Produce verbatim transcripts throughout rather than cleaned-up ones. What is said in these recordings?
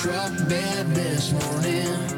truck bed this morning.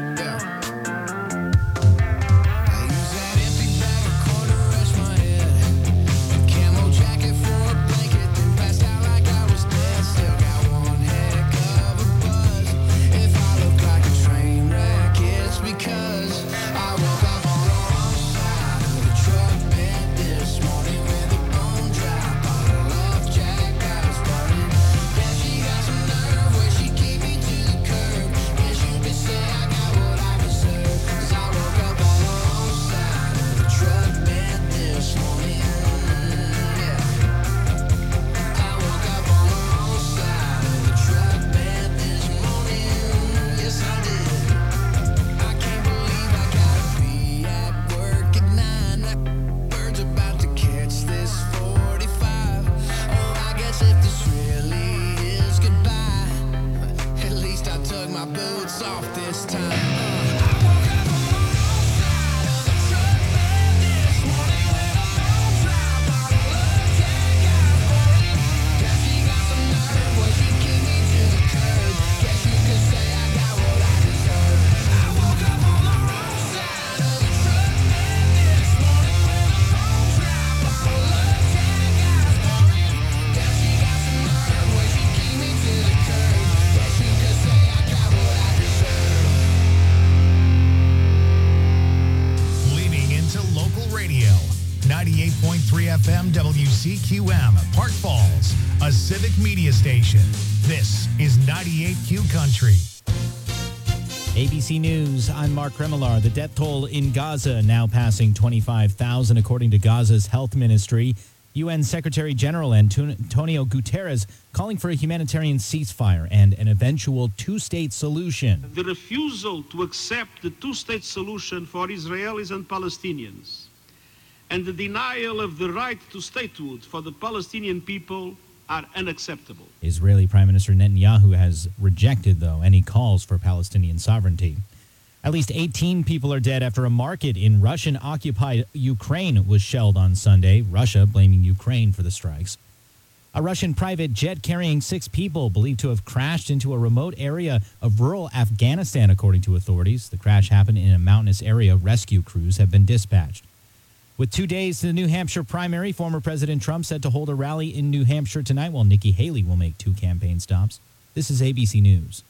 W C Q M, Park Falls, a civic media station. This is ninety-eight Q Country. A B C News, I'm Mark Remillard. The death toll in Gaza now passing twenty-five thousand, according to Gaza's health ministry. U N Secretary General Antonio Guterres calling for a humanitarian ceasefire and an eventual two-state solution. The refusal to accept the two-state solution for Israelis and Palestinians and the denial of the right to statehood for the Palestinian people are unacceptable. Israeli Prime Minister Netanyahu has rejected, though, any calls for Palestinian sovereignty. At least eighteen people are dead after a market in Russian-occupied Ukraine was shelled on Sunday, Russia blaming Ukraine for the strikes. A Russian private jet carrying six people believed to have crashed into a remote area of rural Afghanistan, according to authorities. The crash happened in a mountainous area. Rescue crews have been dispatched. With two days to the New Hampshire primary, former President Trump said to hold a rally in New Hampshire tonight, while Nikki Haley will make two campaign stops. This is A B C News.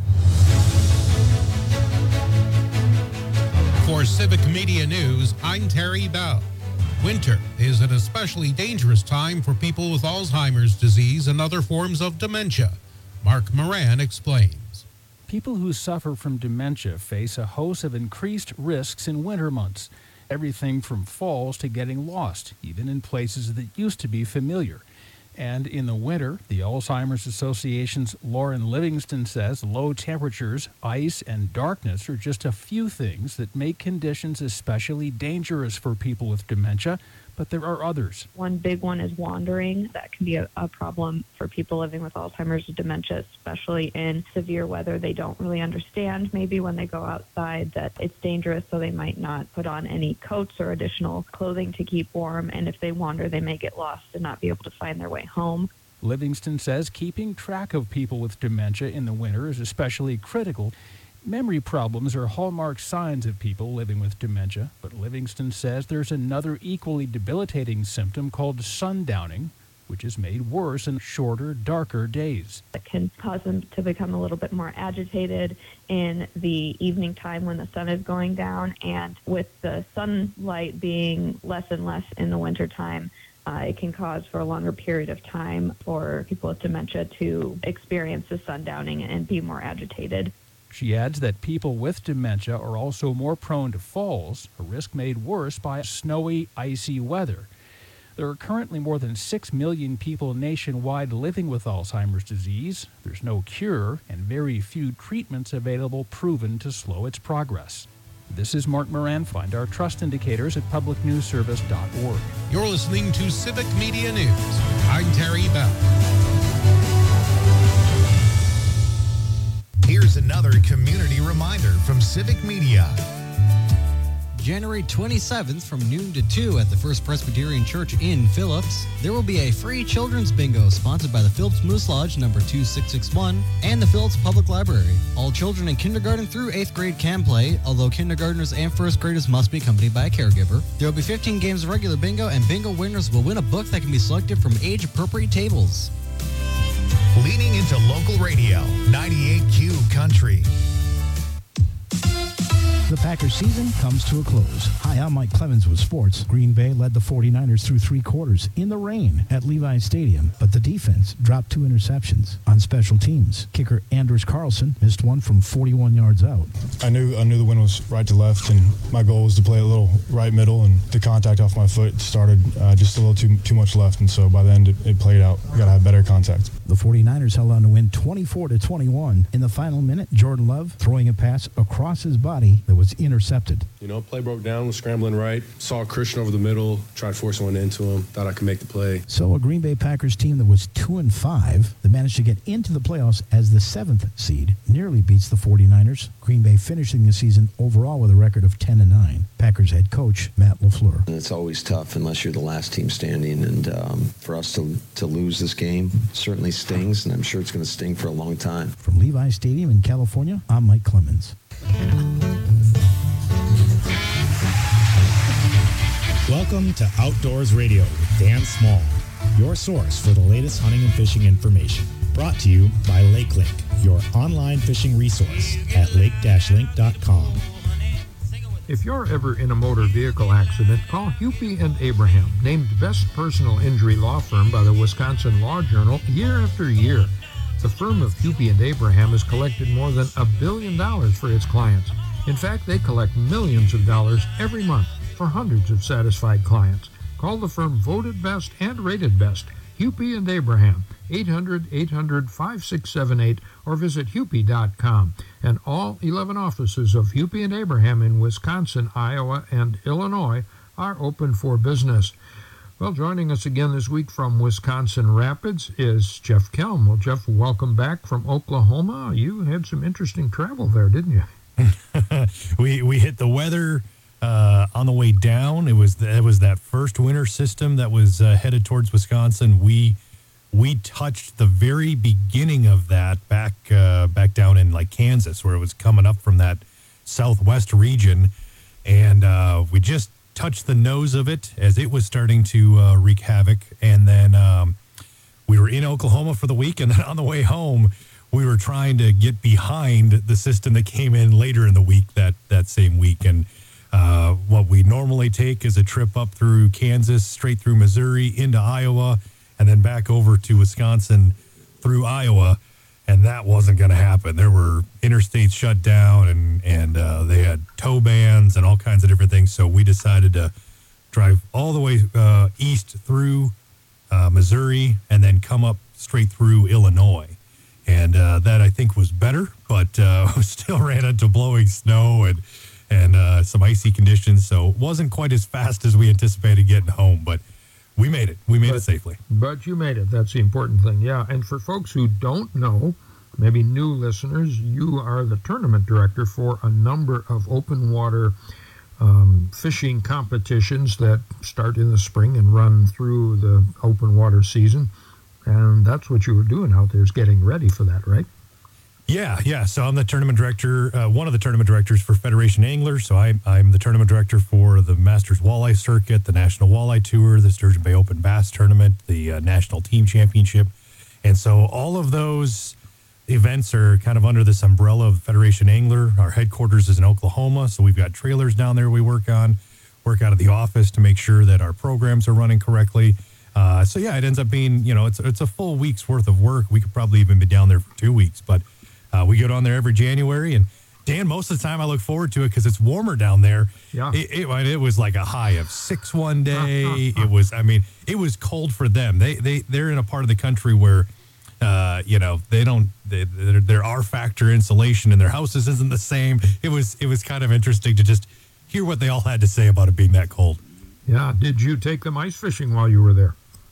For Civic Media News, I'm Terry Bell. Winter is an especially dangerous time for people with Alzheimer's disease and other forms of dementia. Mark Moran explains. People who suffer from dementia face a host of increased risks in winter months. Everything from falls to getting lost, even in places that used to be familiar. And in the winter, the Alzheimer's Association's Lauren Livingston says low temperatures, ice, and darkness are just a few things that make conditions especially dangerous for people with dementia, but there are others. One big one is wandering. That can be a, a problem for people living with Alzheimer's or dementia, especially in severe weather. They don't really understand maybe when they go outside that it's dangerous, so they might not put on any coats or additional clothing to keep warm. And if they wander, they may get lost and not be able to find their way home. Livingston says keeping track of people with dementia in the winter is especially critical. Memory problems are hallmark signs of people living with dementia, but Livingston says there's another equally debilitating symptom called sundowning, which is made worse in shorter, darker days. It can cause them to become a little bit more agitated in the evening time when the sun is going down, and with the sunlight being less and less in the wintertime, Uh, it can cause for a longer period of time for people with dementia to experience the sundowning and be more agitated. She adds that people with dementia are also more prone to falls, a risk made worse by snowy, icy weather. There are currently more than six million people nationwide living with Alzheimer's disease. There's no cure and very few treatments available proven to slow its progress. This is Mark Moran. Find our trust indicators at public news service dot org. You're listening to Civic Media News. I'm Terry Bell. Here's another community reminder from Civic Media. January twenty-seventh from noon to two at the First Presbyterian Church in Phillips. There will be a free children's bingo sponsored by the Phillips Moose Lodge number two six six one and the Phillips Public Library. All children in kindergarten through eighth grade can play, although kindergartners and first graders must be accompanied by a caregiver. There will be fifteen games of regular bingo, and bingo winners will win a book that can be selected from age-appropriate tables. Leaning into local radio, ninety-eight Q Country. The Packers season comes to a close. Hi, I'm Mike Clemens with sports. Green Bay led the forty-niners through three quarters in the rain at Levi's Stadium, but the defense dropped two interceptions. On special teams, kicker Anders Carlson missed one from forty-one yards out. I knew I knew the wind was right to left, and my goal was to play a little right middle, and the contact off my foot started uh, just a little too too much left, and so by the end it, it played out. We got to have better contact. The forty-niners held on to win twenty-four to twenty-one. In the final minute, Jordan Love throwing a pass across his body that was intercepted. You know, play broke down, was scrambling right, saw Christian over the middle, tried forcing one into him, thought I could make the play. So a Green Bay Packers team that was two and five that managed to get into the playoffs as the seventh seed nearly beats the forty-niners. Green Bay finishing the season overall with a record of ten and nine. Packers head coach Matt LaFleur. It's always tough unless you're the last team standing, and um, for us to to lose this game certainly stings, and I'm sure it's going to sting for a long time. From Levi's Stadium in California, I'm Mike Clemens. Welcome to Outdoors Radio with Dan Small, your source for the latest hunting and fishing information. Brought to you by Lake Link, your online fishing resource at lake dash link dot com. If you're ever in a motor vehicle accident, call Hupy and Abraham, named Best Personal Injury Law Firm by the Wisconsin Law Journal year after year. The firm of Hupy and Abraham has collected more than a billion dollars for its clients. In fact, they collect millions of dollars every month for hundreds of satisfied clients. Call the firm voted best and rated best, Hupy and Abraham, eight hundred, eight hundred, five six seven eight, or visit hupy dot com. And all eleven offices of Hupy and Abraham in Wisconsin, Iowa, and Illinois are open for business. Well, joining us again this week from Wisconsin Rapids is Jeff Kelm. Well, Jeff, welcome back from Oklahoma. You had some interesting travel there, didn't you? we we hit the weather uh, on the way down. It was the, it was that first winter system that was uh, headed towards Wisconsin. We we touched the very beginning of that back uh, back down in like Kansas, where it was coming up from that southwest region, and uh, we just touched the nose of it as it was starting to uh, wreak havoc. And then um, we were in Oklahoma for the week, and then on the way home, we were trying to get behind the system that came in later in the week that, that same week. And uh, what we normally take is a trip up through Kansas, straight through Missouri, into Iowa, and then back over to Wisconsin through Iowa. And that wasn't going to happen. There were interstates shut down, and, and uh, they had tow bans and all kinds of different things. So we decided to drive all the way uh, east through uh, Missouri and then come up straight through Illinois. And uh, that, I think, was better, but uh, we still ran into blowing snow and, and uh, some icy conditions. So it wasn't quite as fast as we anticipated getting home, but we made it. We made but, it safely. But you made it. That's the important thing. Yeah. And for folks who don't know, maybe new listeners, you are the tournament director for a number of open water um, fishing competitions that start in the spring and run through the open water season. And that's what you were doing out there, is getting ready for that, right? Yeah, yeah. So I'm the tournament director, uh, one of the tournament directors for Federation Anglers. So I, I'm the tournament director for the Masters Walleye Circuit, the National Walleye Tour, the Sturgeon Bay Open Bass Tournament, the uh, National Team Championship. And so all of those events are kind of under this umbrella of Federation Angler. Our headquarters is in Oklahoma, so we've got trailers down there we work on, work out of the office to make sure that our programs are running correctly. Uh, so, yeah, it ends up being, you know, it's it's a full week's worth of work. We could probably even be down there for two weeks, but uh, we go down there every January. And, Dan, most of the time I look forward to it because it's warmer down there. Yeah. It, it, it was like a high of six one day. It was, I mean, it was cold for them. They, they, they're in a part of the country where, uh, you know, they don't, they, their R factor insulation in their houses isn't the same. It was, it was kind of interesting to just hear what they all had to say about it being that cold. Yeah. Did you take them ice fishing while you were there?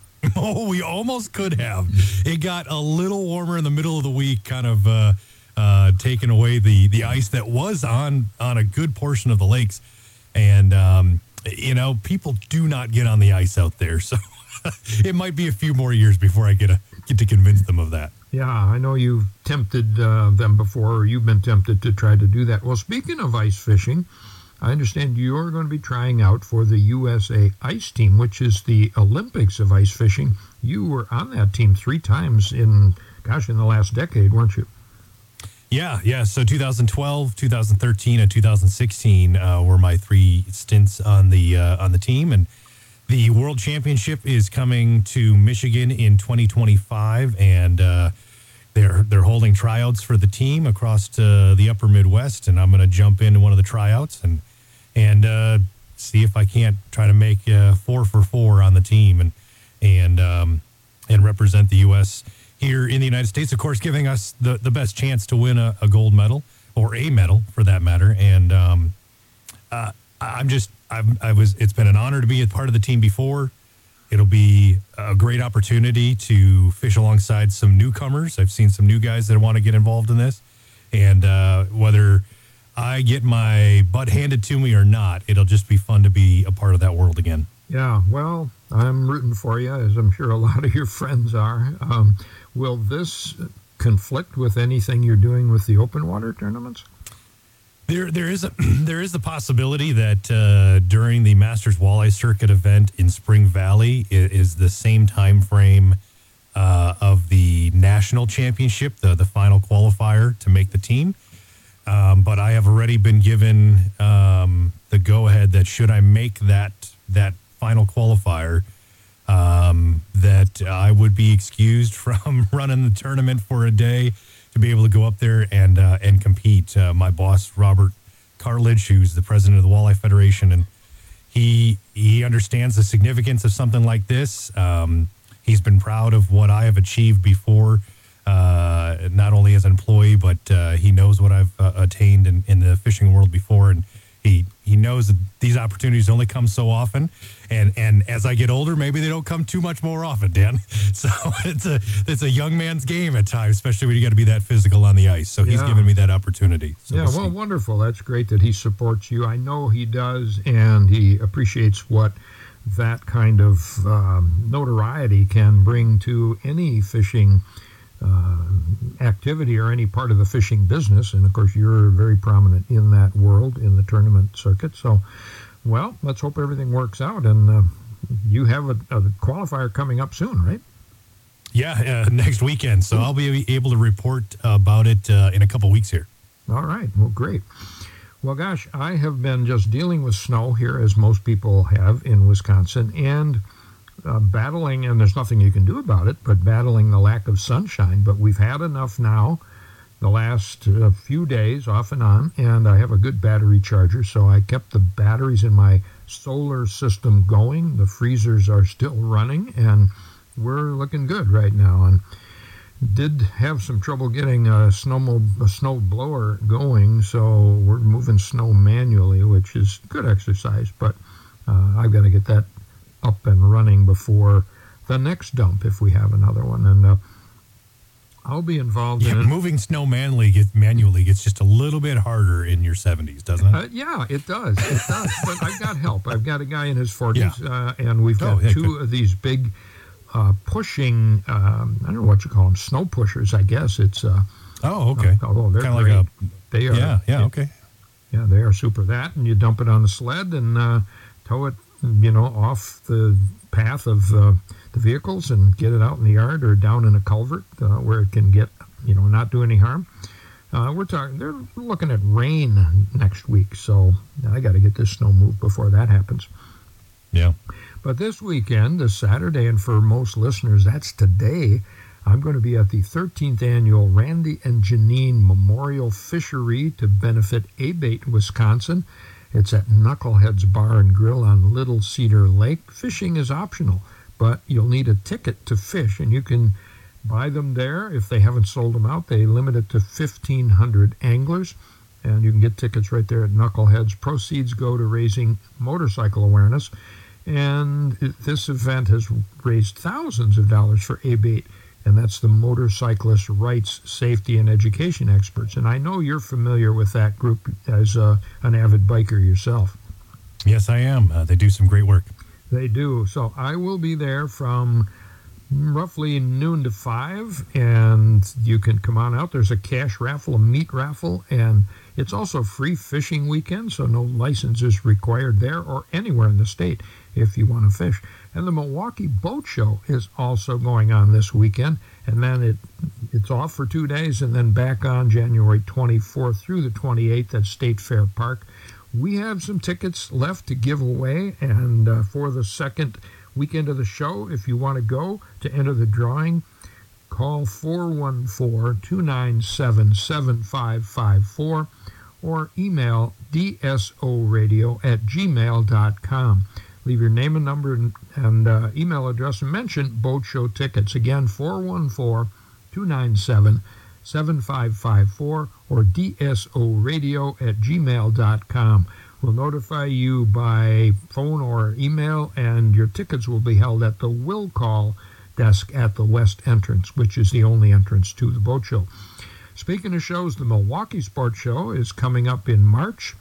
Oh, we almost could have. It got a little warmer in the middle of the week, kind of uh, uh, taking away the, the ice that was on, on a good portion of the lakes. And, um, you know, people do not get on the ice out there. So it might be a few more years before I get, a, get to convince them of that. Yeah, I know you've tempted uh, them before, or you've been tempted to try to do that. Well, speaking of ice fishing, I understand you're going to be trying out for the U S A Ice Team, which is the Olympics of ice fishing. You were on that team three times in, gosh, in the last decade, weren't you? Yeah, yeah. So two thousand twelve, two thousand thirteen, and two thousand sixteen uh, were my three stints on the uh, on the team, and the World Championship is coming to Michigan in twenty twenty-five, and uh, they're they're holding tryouts for the team across to the Upper Midwest, and I'm going to jump into one of the tryouts and and uh, see if I can't try to make uh, four for four on the team and and um, and represent the U S here in the United States, of course, giving us the, the best chance to win a, a gold medal or a medal for that matter. And um, uh, I'm just, I've, I was, it's been an honor to be a part of the team before. It'll be a great opportunity to fish alongside some newcomers. I've seen some new guys that want to get involved in this. And uh, whether I get my butt handed to me or not, it'll just be fun to be a part of that world again. Yeah, well, I'm rooting for you, as I'm sure a lot of your friends are. Um, will this conflict with anything you're doing with the open water tournaments? There, there is a there is the possibility that uh, during the Masters Walleye Circuit event in Spring Valley is, is the same time frame uh, of the national championship, the the final qualifier to make the team. Um, but I have already been given um, the go ahead that should I make that that final qualifier, um, that I would be excused from running the tournament for a day to be able to go up there and uh, and compete. Uh, my boss, Robert Cartledge, who's the president of the Walleye Federation, and he he understands the significance of something like this. Um, he's been proud of what I have achieved before, uh, not only as an employee, but uh, he knows what I've uh, attained in, in the fishing world before, and he he knows that these opportunities only come so often, and and as I get older, maybe they don't come too much more often, Dan. So it's a it's a young man's game at times, especially when you got to be that physical on the ice. So he's Yeah. given me that opportunity. So Yeah, we'll well, see. wonderful. That's great that he supports you. I know he does, and he appreciates what that kind of um, notoriety can bring to any fishing uh, activity or any part of the fishing business. And of course, you're very prominent in that world, in the tournament circuit. So, well, let's hope everything works out. And uh, you have a, a qualifier coming up soon, right? Yeah, uh, next weekend. So I'll be able to report about it uh, in a couple weeks here. All right. Well, great. Well, gosh, I have been just dealing with snow here, as most people have in Wisconsin, and uh, battling, and there's nothing you can do about it, but battling the lack of sunshine. But we've had enough now the last uh, few days, off and on, and I have a good battery charger, so I kept the batteries in my solar system going. The freezers are still running, and we're looking good right now. And did have some trouble getting a snow a snow blower going, so we're moving snow manually, which is good exercise, but uh, I've got to get that up and running before the next dump if we have another one. And uh, I'll be involved Yeah, in it. moving snow manually gets, manually gets just a little bit harder in your seventies, doesn't it? Uh, yeah, it does. It does. But I've got help. I've got a guy in his forties, Yeah. uh, and we've got Oh, yeah, two good. of these big uh, pushing, um, I don't know what you call them, snow pushers, I guess. It's uh, Oh, okay. Uh, oh, they're Kind of great. like a They are. yeah, yeah, okay. Yeah, they are super. That, and you dump it on the sled and uh, tow it, you know, off the path of uh, the vehicles and get it out in the yard or down in a culvert uh, where it can get, you know, not do any harm. Uh, we're talking. They're looking at rain next week, so I got to get this snow moved before that happens. Yeah. But this weekend, this Saturday, and for most listeners, that's today, I'm going to be at the thirteenth annual Randy and Janine Memorial Fishery to benefit Abate, Wisconsin. It's at Knuckleheads Bar and Grill on Little Cedar Lake. Fishing is optional, but you'll need a ticket to fish, and you can buy them there. If they haven't sold them out, they limit it to fifteen hundred anglers, and you can get tickets right there at Knuckleheads. Proceeds go to raising motorcycle awareness, and this event has raised thousands of dollars for Abate, and that's the Motorcyclist Rights, Safety, and Education Experts. And I know you're familiar with that group as uh, an avid biker yourself. Yes, I am. Uh, they do some great work. They do. So I will be there from roughly noon to five, and you can come on out. There's a cash raffle, a meat raffle, and it's also free fishing weekend, so no license is required there or anywhere in the state if you want to fish. And the Milwaukee Boat Show is also going on this weekend, and then it it's off for two days and then back on January twenty-fourth through the twenty-eighth at State Fair Park. We have some tickets left to give away, and uh, for the second weekend of the show, if you want to go to enter the drawing, call four one four, two nine seven, seven five five four or email d s o radio at gmail dot com. Leave your name and number and, and uh, email address and mention Boat Show Tickets. Again, four one four, two nine seven, seven five five four or d s o radio at gmail dot com. We'll notify you by phone or email, and your tickets will be held at the Will Call desk at the west entrance, which is the only entrance to the boat show. Speaking of shows, the Milwaukee Sports Show is coming up in March.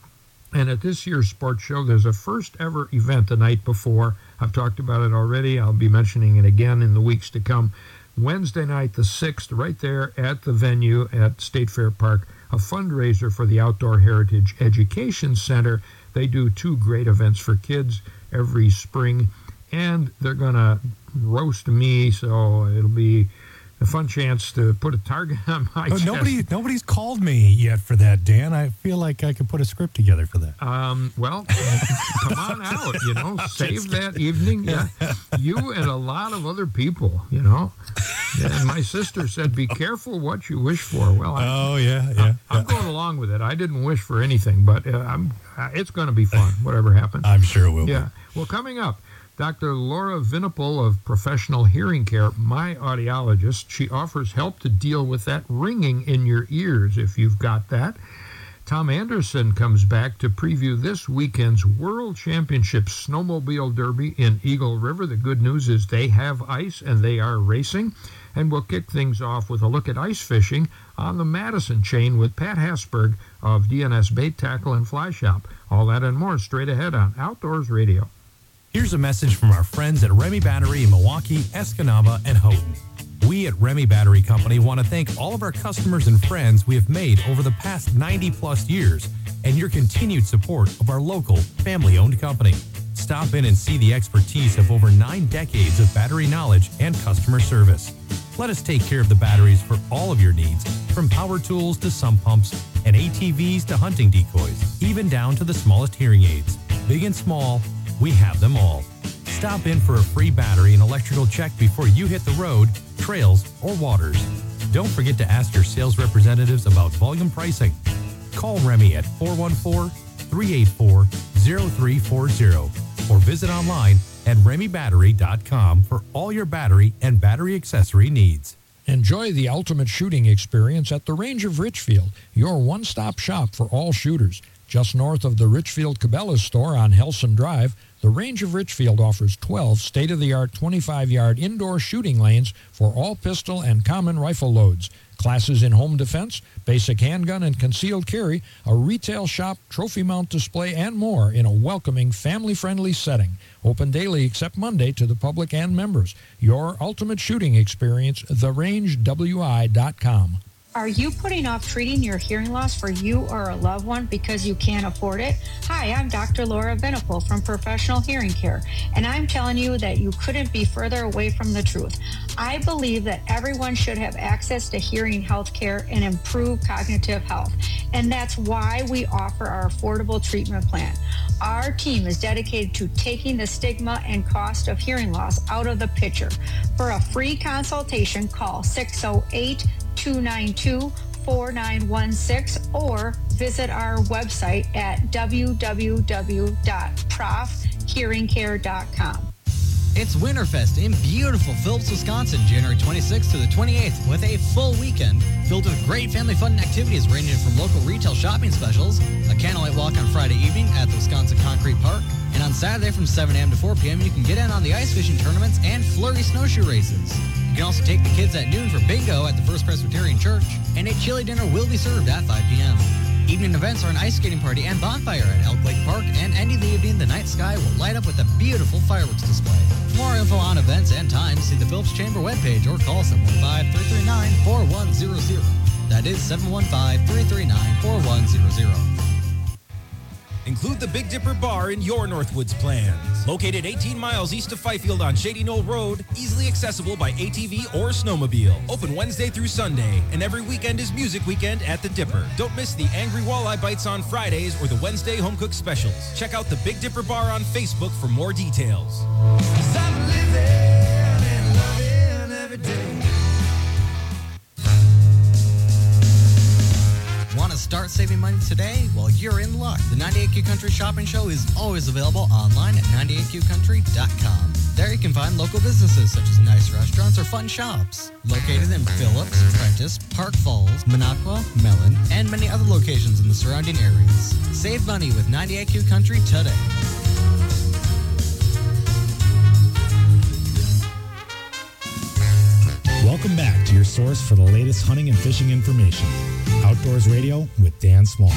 And at this year's sports show, there's a first ever event the night before. I've talked about it already. I'll be mentioning it again in the weeks to come. Wednesday night, the sixth, right there at the venue at State Fair Park, a fundraiser for the Outdoor Heritage Education Center. They do two great events for kids every spring, and they're going to roast me, so it'll be a fun chance to put a target on my oh, chest. Nobody, nobody's called me yet for that, Dan. I feel like I could put a script together for that. Um, well, come on out, you know, save that evening. Yeah. You and a lot of other people, you know. And my sister said, be careful what you wish for. Well, I, oh, yeah, yeah. I, I'm going along with it. I didn't wish for anything, but uh, I'm. Uh, it's going to be fun, whatever happens. I'm sure it will Yeah. be. Well, coming up, Doctor Laura Vinipal of Professional Hearing Care, my audiologist. She offers help to deal with that ringing in your ears if you've got that. Tom Anderson comes back to preview this weekend's World Championship Snowmobile Derby in Eagle River. The good news is they have ice and they are racing. And we'll kick things off with a look at ice fishing on the Madison chain with Pat Hasberg of D N S Bait Tackle and Fly Shop. All that and more straight ahead on Outdoors Radio. Here's a message from our friends at Remy Battery in Milwaukee, Escanaba, and Houghton. We at Remy Battery Company want to thank all of our customers and friends we have made over the past ninety plus years and your continued support of our local family-owned company. Stop in and see the expertise of over nine decades of battery knowledge and customer service. Let us take care of the batteries for all of your needs, from power tools to sump pumps and A T Vs to hunting decoys, even down to the smallest hearing aids. Big and small, we have them all. Stop in for a free battery and electrical check before you hit the road, trails, or waters. Don't forget to ask your sales representatives about volume pricing. Call Remy at four one four, three eight four, zero three four zero or visit online at remy battery dot com for all your battery and battery accessory needs. Enjoy the ultimate shooting experience at the Range of Richfield, your one-stop shop for all shooters. Just north of the Richfield Cabela's store on Helson Drive, the Range of Richfield offers twelve state-of-the-art twenty-five yard indoor shooting lanes for all pistol and common rifle loads, classes in home defense, basic handgun and concealed carry, a retail shop, trophy mount display, and more in a welcoming, family-friendly setting. Open daily except Monday to the public and members. Your ultimate shooting experience, the range w i dot com. Are you putting off treating your hearing loss for you or a loved one because you can't afford it? Hi, I'm Doctor Laura Vinipal from Professional Hearing Care, and I'm telling you that you couldn't be further away from the truth. I believe that everyone should have access to hearing health care and improve cognitive health, and that's why we offer our affordable treatment plan. Our team is dedicated to taking the stigma and cost of hearing loss out of the picture. For a free consultation, call six oh eight, two nine two, four nine one six or visit our website at w w w dot prof hearing care dot com. It's Winterfest in beautiful Phillips, Wisconsin, January twenty-sixth to the twenty-eighth, with a full weekend filled with great family fun and activities ranging from local retail shopping specials, a candlelight walk on Friday evening at the Wisconsin Concrete Park, and on Saturday from seven a m to four p m you can get in on the ice fishing tournaments and flurry snowshoe races. You can also take the kids at noon for bingo at the First Presbyterian Church, and a chili dinner will be served at five p m Evening events are an ice skating party and bonfire at Elk Lake Park, and ending the evening, the night sky will light up with a beautiful fireworks display. For more info on events and times, see the Phillips Chamber webpage or call seven one five, three three nine, four one zero zero. That is seven one five, three three nine, four one zero zero. Include the Big Dipper Bar in your Northwoods plans. Located eighteen miles east of Fifield on Shady Knoll Road, easily accessible by A T V or snowmobile. Open Wednesday through Sunday, and every weekend is Music Weekend at the Dipper. Don't miss the Angry Walleye Bites on Fridays or the Wednesday Home Cook Specials. Check out the Big Dipper Bar on Facebook for more details. I'm living and loving every day. Want to start saving money today? Well, you're in luck. The ninety-eight Q Country Shopping Show is always available online at ninety-eight q country dot com. There you can find local businesses such as nice restaurants or fun shops. Located in Phillips, Prentice, Park Falls, Minocqua, Mellon, and many other locations in the surrounding areas. Save money with ninety-eight Q Country today. Welcome back to your source for the latest hunting and fishing information. Outdoors Radio with Dan Small.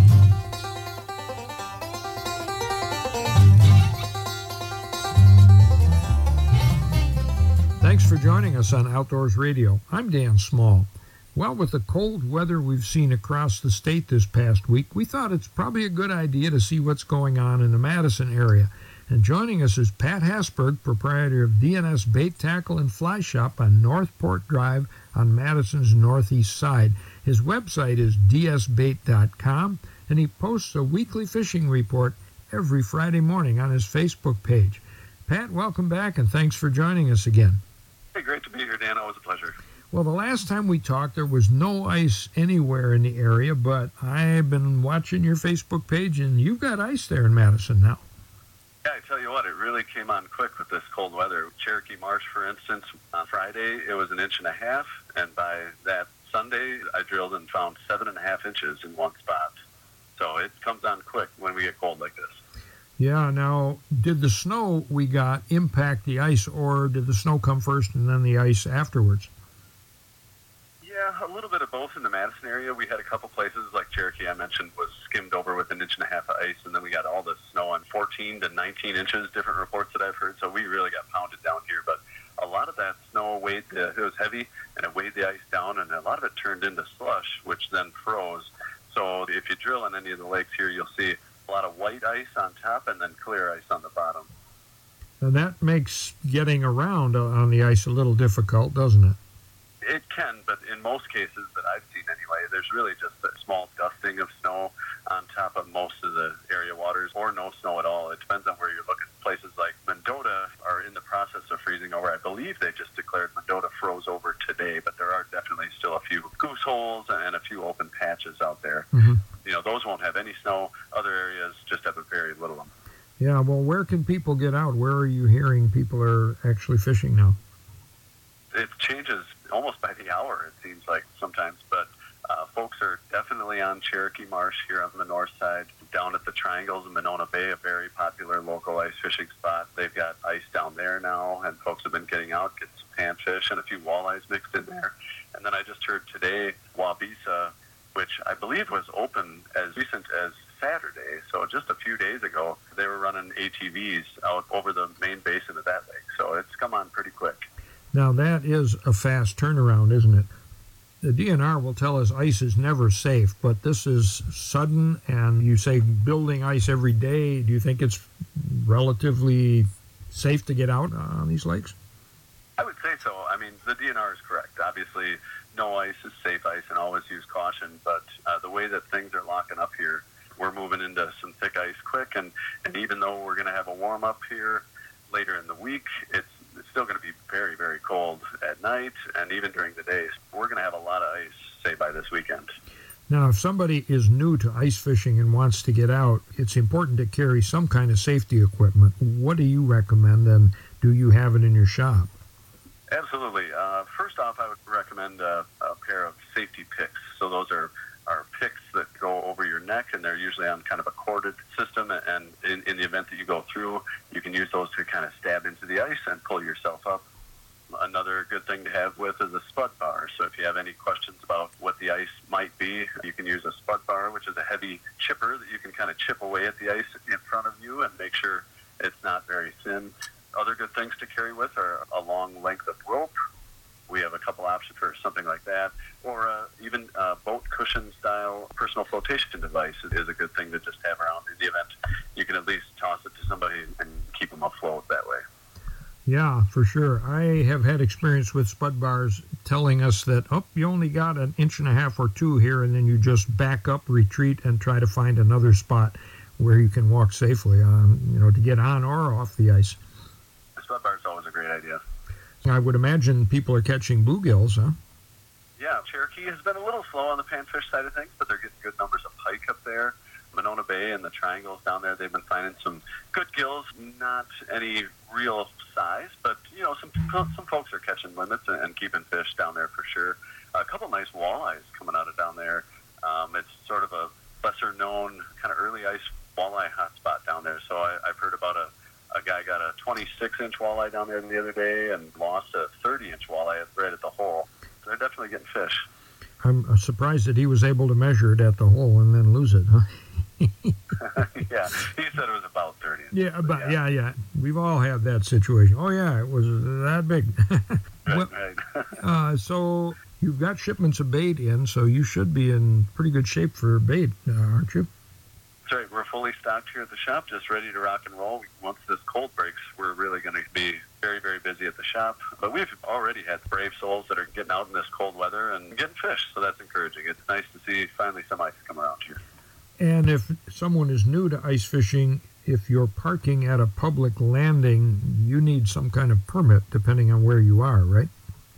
Thanks for joining us on Outdoors Radio. I'm Dan Small. Well, with the cold weather we've seen across the state this past week, we thought it's probably a good idea to see what's going on in the Madison area. And joining us is Pat Hasberg, proprietor of D N S Bait Tackle and Fly Shop on Northport Drive on Madison's northeast side. His website is d s bait dot com, and he posts a weekly fishing report every Friday morning on his Facebook page. Pat, welcome back, and thanks for joining us again. Hey, great to be here, Dan. Always a pleasure. Well, the last time we talked, there was no ice anywhere in the area, but I've been watching your Facebook page, and you've got ice there in Madison now. Yeah, I tell you what, it really came on quick with this cold weather. Cherokee Marsh, for instance, on Friday, it was an inch and a half, and by that Sunday, I drilled and found seven and a half inches in one spot. So it comes on quick when we get cold like this. Yeah, now, did the snow we got impact the ice, or did the snow come first and then the ice afterwards? Yeah, a little bit of both in the Madison area. We had a couple places, like Cherokee I mentioned, was skimmed over with an inch and a half of ice, and then we got all the snow on fourteen to nineteen inches, different reports that I've heard, so we really got pounded down here. But a lot of that snow weighed, the, it was heavy, and it weighed the ice down, and a lot of it turned into slush, which then froze. So if you drill in any of the lakes here, you'll see a lot of white ice on top and then clear ice on the bottom. And that makes getting around on the ice a little difficult, doesn't it? It can, but in most cases that I've seen anyway, there's really just a small dusting of snow on top of most of the area waters, or no snow at all. It depends on where you're looking. Places like Mendota are in the process of freezing over. I believe they just declared Mendota froze over today, but there are definitely still a few goose holes and a few open patches out there. Mm-hmm. You know, those won't have any snow. Other areas just have a very little of them. Yeah, well, where can people get out? Where are you hearing people are actually fishing now? It changes almost by the hour, it seems like sometimes, but uh, folks are definitely on Cherokee Marsh here on the north side, down at the Triangles in Monona Bay, a very popular local ice fishing spot. They've got ice down there now, and folks have been getting out, getting some panfish and a few walleyes mixed in there. And then I just heard today, Wabisa, which I believe was open as recent as Saturday, so just a few days ago, they were running A T Vs out over the main basin of that lake, so it's come on pretty quick. Now, that is a fast turnaround, isn't it? The D N R will tell us ice is never safe, but this is sudden, and you say building ice every day. Do you think it's relatively safe to get out on these lakes? I would say so. I mean, the D N R is correct. Obviously, no ice is safe ice, and always use caution, but uh, the way that things are locking up here, we're moving into some thick ice quick, and, and even though we're going to have a warm-up here later in the week, it's It's still going to be very, very cold at night and even during the day. We're going to have a lot of ice, say, by this weekend. Now, if somebody is new to ice fishing and wants to get out, it's important to carry some kind of safety equipment. What do you recommend, and do you have it in your shop? Absolutely. Uh, first off, I would recommend a, a pair of safety picks. So those are, are picks that go over your neck, and they're usually on kind of a corded system, and in, in the event that you go through, you can use those to kind of stab into the ice and pull yourself up. Another good thing to have with is a spud bar. So if you have any questions about what the ice might be, you can use a spud bar, which is a heavy chipper that you can kind of chip away at the ice in front of you and make sure it's not very thin. Other good things to carry with are a long length of rope. We have a couple options for something like that, or uh, even a boat cushion style personal flotation device is a good thing to just have around in the event. You can at least toss it to somebody and keep them afloat that way. Yeah, for sure. I have had experience with spud bars telling us that, oh, you only got an inch and a half or two here, and then you just back up, retreat, and try to find another spot where you can walk safely, um, you know, to get on or off the ice. The spud bar is always a great idea. I would imagine people are catching bluegills, huh? Yeah, Cherokee has been a little slow on the panfish side of things, but they're getting good numbers of pike up there. Monona Bay and the triangles down there, they've been finding some good gills, not any real size, but, you know, some some folks are catching limits and, and keeping fish down there for sure. A couple nice walleyes coming out of down there. Um, it's sort of a lesser-known kind of early ice walleye hotspot down there, so I, I've heard about a A guy got a twenty-six inch walleye down there the other day and lost a thirty inch walleye right at the hole. So they're definitely getting fish. I'm surprised that he was able to measure it at the hole and then lose it, huh? Yeah, he said it was about thirty inches. Yeah, about, yeah. yeah, yeah. We've all had that situation. Oh, yeah, it was that big. Well, Right. uh, so you've got shipments of bait in, so you should be in pretty good shape for bait, uh, aren't you? That's right. We're fully stocked here at the shop, just ready to rock and roll. Once this cold breaks, we're really going to be very, very busy at the shop. But we've already had brave souls that are getting out in this cold weather and getting fish, so that's encouraging. It's nice to see finally some ice come around here. And if someone is new to ice fishing, if you're parking at a public landing, you need some kind of permit depending on where you are, right?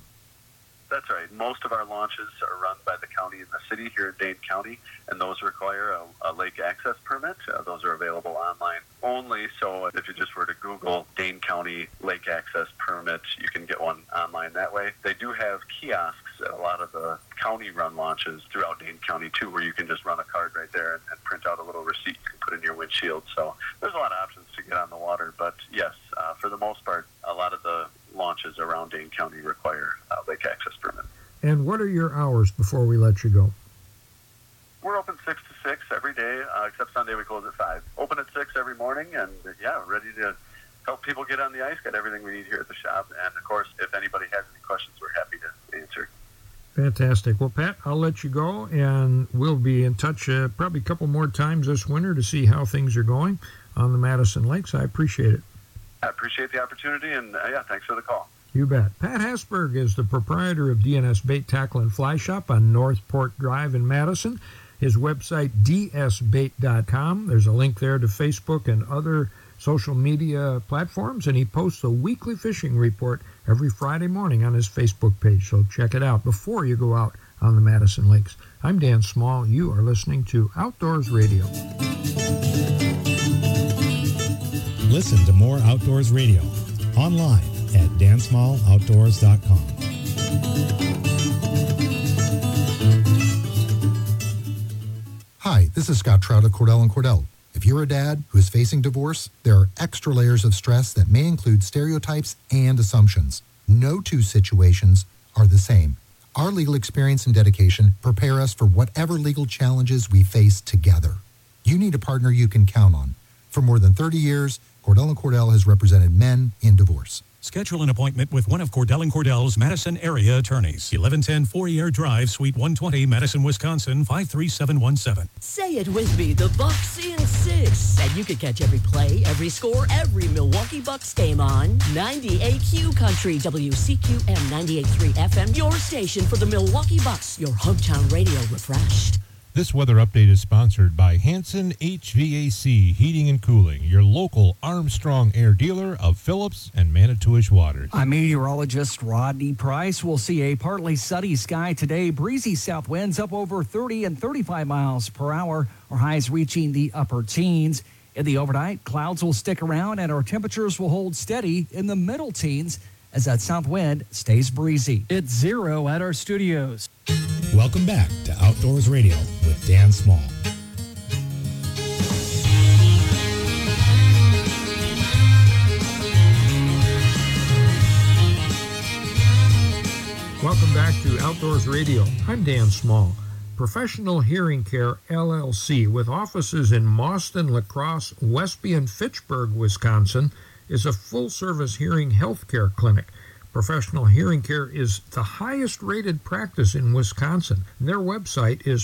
That's right. Most of our launches are run by the county and the city here in Dane County, and those require a, a lake access permit. Uh, those are available online only, so if you just were to Google Dane County lake access permit, you can get one online that way. They do have kiosks at a lot of the county-run launches throughout Dane County, too, where you can just run a card right there and, and print out a little receipt you can put in your windshield. So there's a lot of options to get on the water, but yes, uh, for the most part, a lot of the launches around Dane County require uh, lake access permit. And what are your hours before we let you go? We're open six to six every day, uh, except Sunday we close at five. Open at six every morning, and uh, yeah, ready to help people get on the ice, get everything we need here at the shop. And of course, if anybody has any questions, we're happy to answer. Fantastic. Well, Pat, I'll let you go, and we'll be in touch uh, probably a couple more times this winter to see how things are going on the Madison Lakes. I appreciate it. I appreciate the opportunity, and uh, yeah, thanks for the call. You bet. Pat Hesberg is the proprietor of D N S Bait Tackle and Fly Shop on Northport Drive in Madison. His website, d s bait dot com. There's a link there to Facebook and other social media platforms, and he posts a weekly fishing report every Friday morning on his Facebook page, so check it out before you go out on the Madison Lakes. I'm Dan Small. You are listening to Outdoors Radio. Listen to more Outdoors Radio online at dan small outdoors dot com. Hi, this is Scott Trout of Cordell and Cordell. If you're a dad who is facing divorce, there are extra layers of stress that may include stereotypes and assumptions. No two situations are the same. Our legal experience and dedication prepare us for whatever legal challenges we face together. You need a partner you can count on. For more than thirty years, Cordell and Cordell has represented men in divorce. Schedule an appointment with one of Cordell and Cordell's Madison area attorneys. eleven ten Fourier Drive, Suite one twenty, Madison, Wisconsin, five three seven one seven. Say it with me, the Bucks in six. And you can catch every play, every score, every Milwaukee Bucks game on ninety-eight Q Country, W C Q M ninety-eight point three F M, your station for the Milwaukee Bucks, your hometown radio refreshed. This weather update is sponsored by Hanson H V A C Heating and Cooling, your local Armstrong Air dealer of Phillips and Manitowish waters. I'm meteorologist Rodney Price. We'll see a partly sunny sky today. Breezy south winds up over thirty and thirty-five miles per hour. Our highs reaching the upper teens. In the overnight, clouds will stick around and our temperatures will hold steady in the middle teens as that south wind stays breezy. It's zero at our studios. Welcome back to Outdoors Radio with Dan Small. Welcome back to Outdoors Radio. I'm Dan Small. Professional Hearing Care, L L C, with offices in Mauston, La Crosse, Westby, and Fitchburg, Wisconsin, is a full-service hearing health care clinic. Professional Hearing Care is the highest-rated practice in Wisconsin. Their website is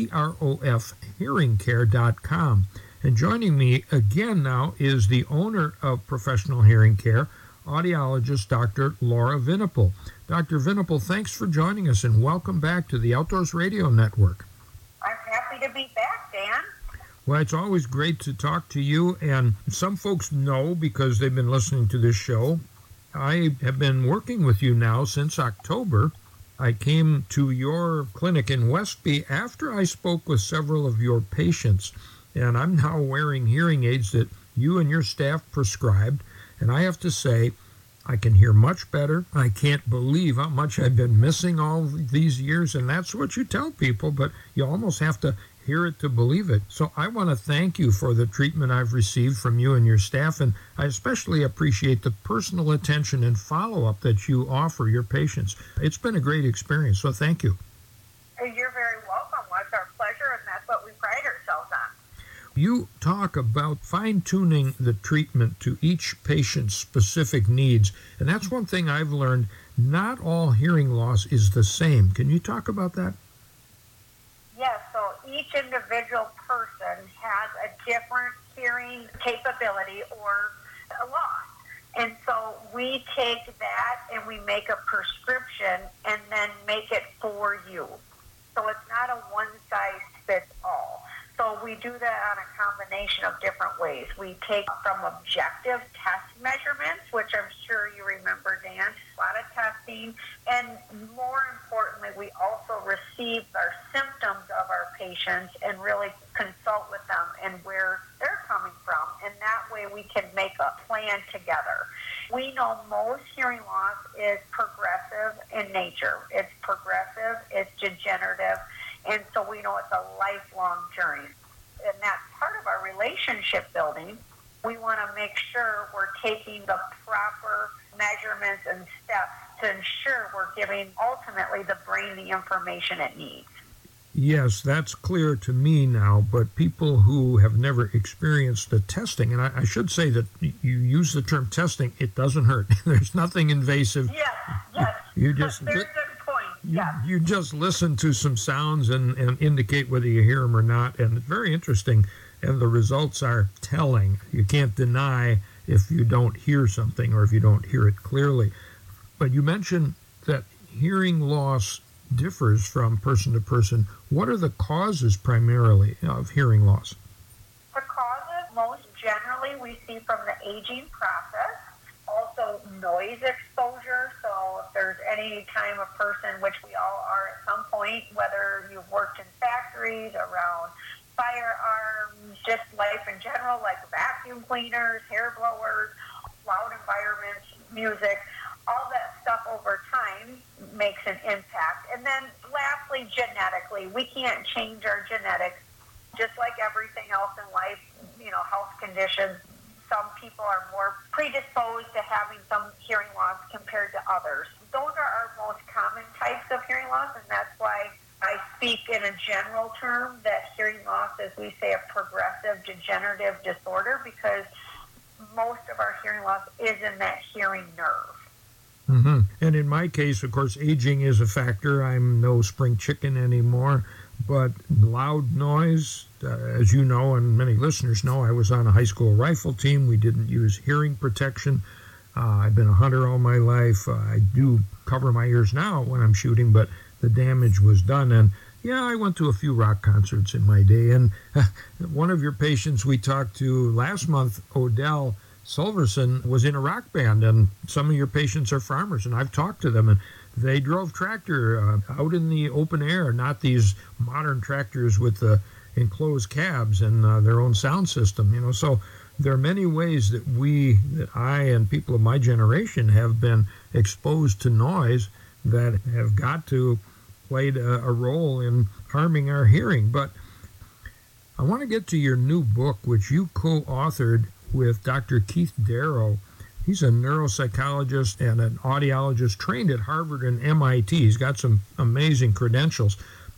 prof hearing care dot com. And joining me again now is the owner of Professional Hearing Care, audiologist Doctor Laura Venable. Doctor Venable, thanks for joining us and welcome back to the Outdoors Radio Network. I'm happy to be back, Dan. Well, it's always great to talk to you, and some folks know because they've been listening to this show. I have been working with you now since October. I came to your clinic in Westby after I spoke with several of your patients, and I'm now wearing hearing aids that you and your staff prescribed, and I have to say, I can hear much better. I can't believe how much I've been missing all these years, and that's what you tell people, but you almost have to hear it to believe it. So I want to thank you for the treatment I've received from you and your staff, and I especially appreciate the personal attention and follow-up that you offer your patients. It's been a great experience, so thank you. You're very welcome. Well, it's our pleasure, and that's what we pride ourselves on. You talk about fine-tuning the treatment to each patient's specific needs, and that's one thing I've learned. Not all hearing loss is the same. Can you talk about that? Yes, so each individual person has a different hearing capability or a loss. And so we take that and we make a prescription and then make it for you. So it's not a one-size-fits-all. So we do that on a combination of different ways. We take from objective test measurements, which I'm sure you remember, Dan, a lot of testing. And more importantly, we also receive our symptoms of our patients and really consult with them and where they're coming from. And that way we can make a plan together. We know most hearing loss is progressive in nature. It's progressive, it's degenerative. And so we know it's a lifelong journey. And that's part of our relationship building. We want to make sure we're taking the proper measurements and steps to ensure we're giving ultimately the brain the information it needs. Yes, that's clear to me now, but people who have never experienced the testing, and I, I should say that you use the term testing, it doesn't hurt. There's nothing invasive. Yes, yes. You just Very good point. Yeah. You just listen to some sounds and, and indicate whether you hear them or not, and it's very interesting, and the results are telling. You can't deny if you don't hear something or if you don't hear it clearly. But you mentioned that hearing loss differs from person to person. What are the causes primarily of hearing loss? The causes most generally we see from the aging process. Also noise exposure, so if there's any time a person, which we all are at some point, whether you've worked in factories, around firearms, just life in general, like vacuum cleaners, hair blowers, loud environments, music, all that stuff over time makes an impact. And then lastly, genetically, we can't change our genetics. Just like everything else in life, you know, health conditions, some people are more predisposed to having some hearing loss compared to others. Those are our most common types of hearing loss, and that's why I speak in a general term that hearing loss is, we say, a progressive degenerative disorder, because most of our hearing loss is in that hearing nerve. Mm-hmm. And in my case, of course, aging is a factor. I'm no spring chicken anymore. But loud noise, uh, as you know and many listeners know, I was on a high school rifle team. We didn't use hearing protection. Uh, I've been a hunter all my life. Uh, I do cover my ears now when I'm shooting, but the damage was done. And yeah, I went to a few rock concerts in my day. And uh, one of your patients we talked to last month, Odell Silverson, was in a rock band, and some of your patients are farmers, and I've talked to them, and they drove tractor uh, out in the open air, not these modern tractors with the enclosed cabs and uh, their own sound system, you know. So there are many ways that we, that I and people of my generation have been exposed to noise that have got to played a, a role in harming our hearing. But I want to get to your new book, which you co-authored with Doctor Keith Darrow. He's a neuropsychologist and an audiologist trained at Harvard and M I T. He's got some amazing credentials.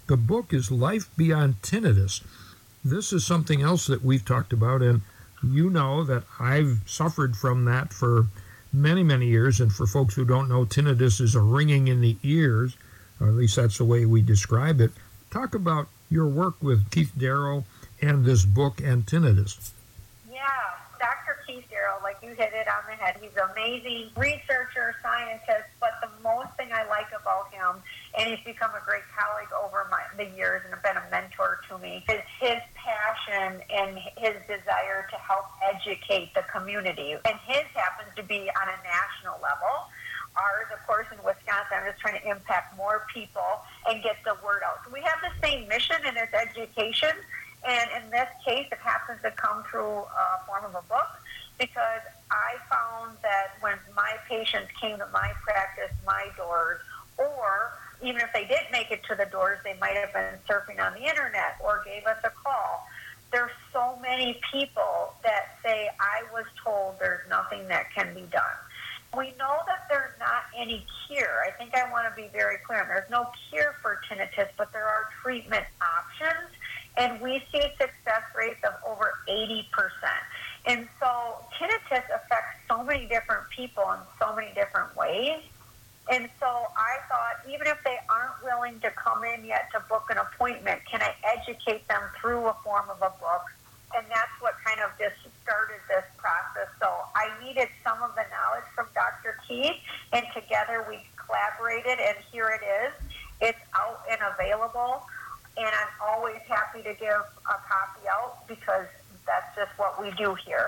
The book is Life Beyond Tinnitus. This is something else that we've talked about, and you know that I've suffered from that for many, many years. And for folks who don't know, tinnitus is a ringing in the ears, or at least that's the way we describe it. Talk about your work with Keith Darrow and this book and tinnitus. Yeah, Doctor Keith Darrow, like you hit it on the head. He's an amazing researcher, scientist, but the most thing I like about him, and he's become a great colleague over my, the years and been a mentor to me, is his passion and his desire to help educate the community. And his happens to be on a national level. Ours, of course, in Wisconsin, I'm just trying to impact more people and get the word out. So we have the same mission, and it's education. And in this case, it happens to come through a form of a book, because I found that when my patients came to my practice, my doors, or even if they didn't make it to the doors, they might have been surfing on the internet or gave us a call. There's so many people that say, I was told there's nothing that can be done. We know that there's not any cure. I think I want to be very clear. There's no cure for tinnitus, but there are treatment options, and we see success rates of over eighty percent. And so tinnitus affects so many different people in so many different ways. And so I thought, even if they aren't willing to come in yet to book an appointment, can I educate them through a form of a book? And that's what kind of just started this process. So I needed some of the knowledge from Doctor Keith, and together we collaborated, and here it is. It's out and available, and I'm always happy to give a copy out because that's just what we do here.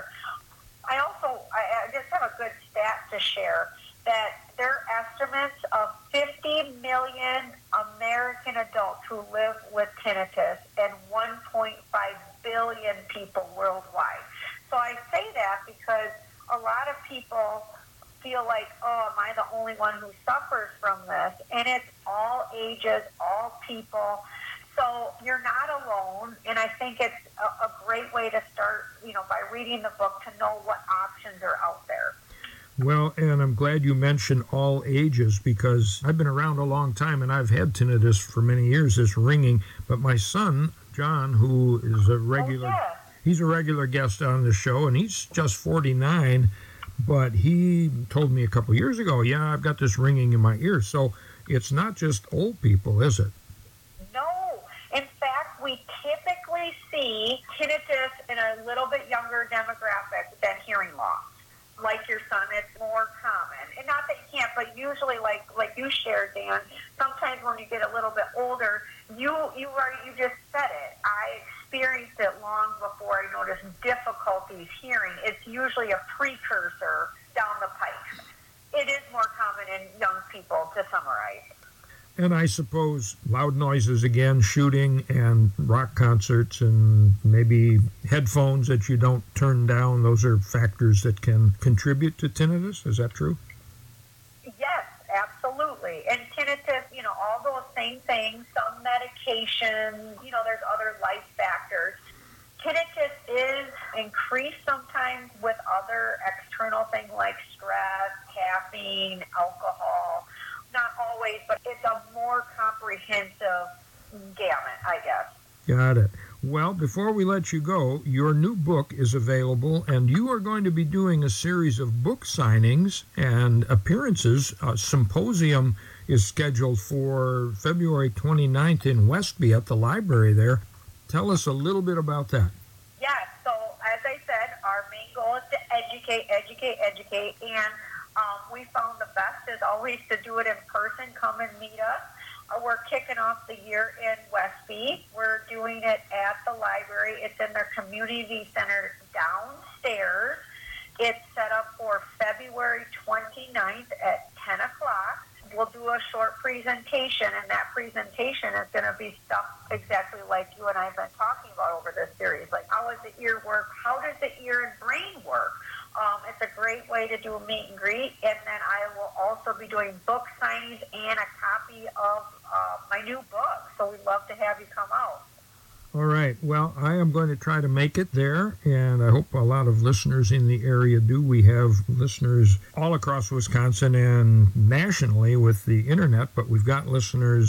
I also, I, I just have a good stat to share, that there are estimates of fifty million American adults who live with tinnitus and one point five billion people worldwide. So I say that because a lot of people feel like, oh, am I the only one who suffers from this? And it's all ages, all people. So you're not alone, and I think it's a, a great way to start, you know, by reading the book to know what options are out there. Well, and I'm glad you mentioned all ages, because I've been around a long time and I've had tinnitus for many years, this ringing. But my son, John, who is a regular, oh, yeah. he's a regular guest on the show, and he's just forty-nine, but he told me a couple years ago, yeah, I've got this ringing in my ear. So it's not just old people, is it? No. In fact, we typically see tinnitus in a little bit younger demographic than hearing loss. Like your son, it's more common. And not that you can't, but usually, like like you shared, Dan, sometimes when you get a little bit older, you you are you just said it. I experienced it long before I noticed difficulties hearing. It's usually a precursor down the pike. It is more common in young people, to summarize. And I suppose loud noises again, shooting and rock concerts and maybe headphones that you don't turn down, those are factors that can contribute to tinnitus. Is that true? Yes, absolutely. And tinnitus, you know, all those same things, some medications, you know, there's other life factors. Tinnitus is increased sometimes with other external things like stress, caffeine, alcohol. Not always, but it's a more comprehensive gamut, I guess. Got it. Well, before we let you go, your new book is available, and you are going to be doing a series of book signings and appearances. A symposium is scheduled for February twenty-ninth in Westby at the library there. Tell us a little bit about that. Yes. So, as I said, our main goal is to educate, educate, educate, and Um, we found the best is always to do it in person. Come and meet us. Uh, we're kicking off the year in Westby. We're doing it at the library. It's in their community center downstairs. It's set up for February twenty-ninth at ten o'clock. We'll do a short presentation, and that presentation is going to be stuff exactly like you and I have been talking about over this series. Like, how does the ear work? How does the ear and brain work? Um, it's a great way to do a meet and greet, and then I will also be doing book signings and a copy of uh, my new book. So we'd love to have you come out. All right. Well, I am going to try to make it there, and I hope a lot of listeners in the area do. We have listeners all across Wisconsin and nationally with the internet, but we've got listeners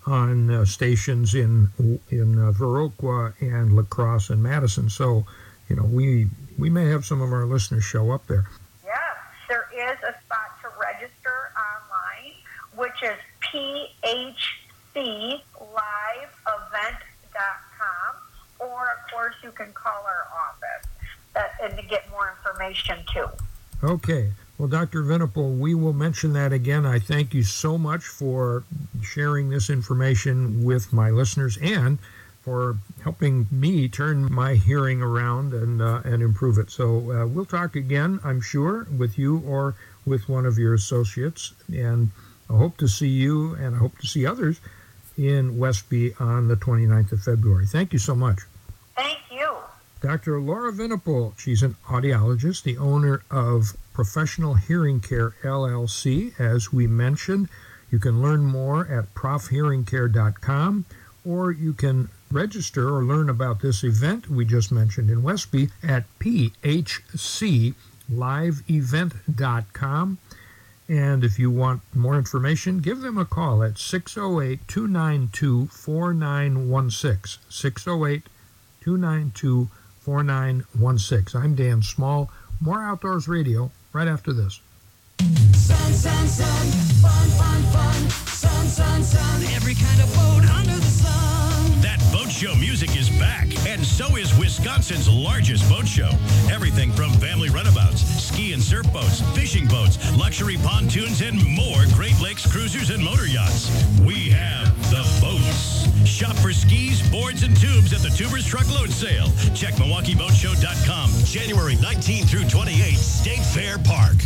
on uh, stations in in uh, Viroqua and La Crosse and Madison. So, you know, we we may have some of our listeners show up there. Yes, there is a spot to register online, which is p h c live event dot com, or of course you can call our office that, and to get more information too. Okay. Well, Doctor Venable, we will mention that again. I thank you so much for sharing this information with my listeners and for helping me turn my hearing around and uh, and improve it. So uh, we'll talk again, I'm sure, with you or with one of your associates. And I hope to see you, and I hope to see others in Westby on the twenty-ninth of February. Thank you so much. Thank you. Doctor Laura Venable, she's an audiologist, the owner of Professional Hearing Care, L L C, as we mentioned. You can learn more at prof hearing care dot com, or you can register or learn about this event we just mentioned in Westby at p h c live event dot com. And if you want more information, give them a call at six oh eight, two nine two, four nine one six, six oh eight, two nine two, four nine one six. I'm Dan Small. More Outdoors Radio right after this. Sun, sun, sun, fun, fun, fun. Sun, sun, sun, every kind of boat under the sun. That boat show music is back, and so is Wisconsin's largest boat show. Everything from family runabouts, ski and surf boats, fishing boats, luxury pontoons, and more Great Lakes cruisers and motor yachts. We have the boats. Shop for skis, boards, and tubes at the Tubers Truckload Sale. Check Milwaukee Boat Show dot com. January nineteenth through twenty-eighth, State Fair Park.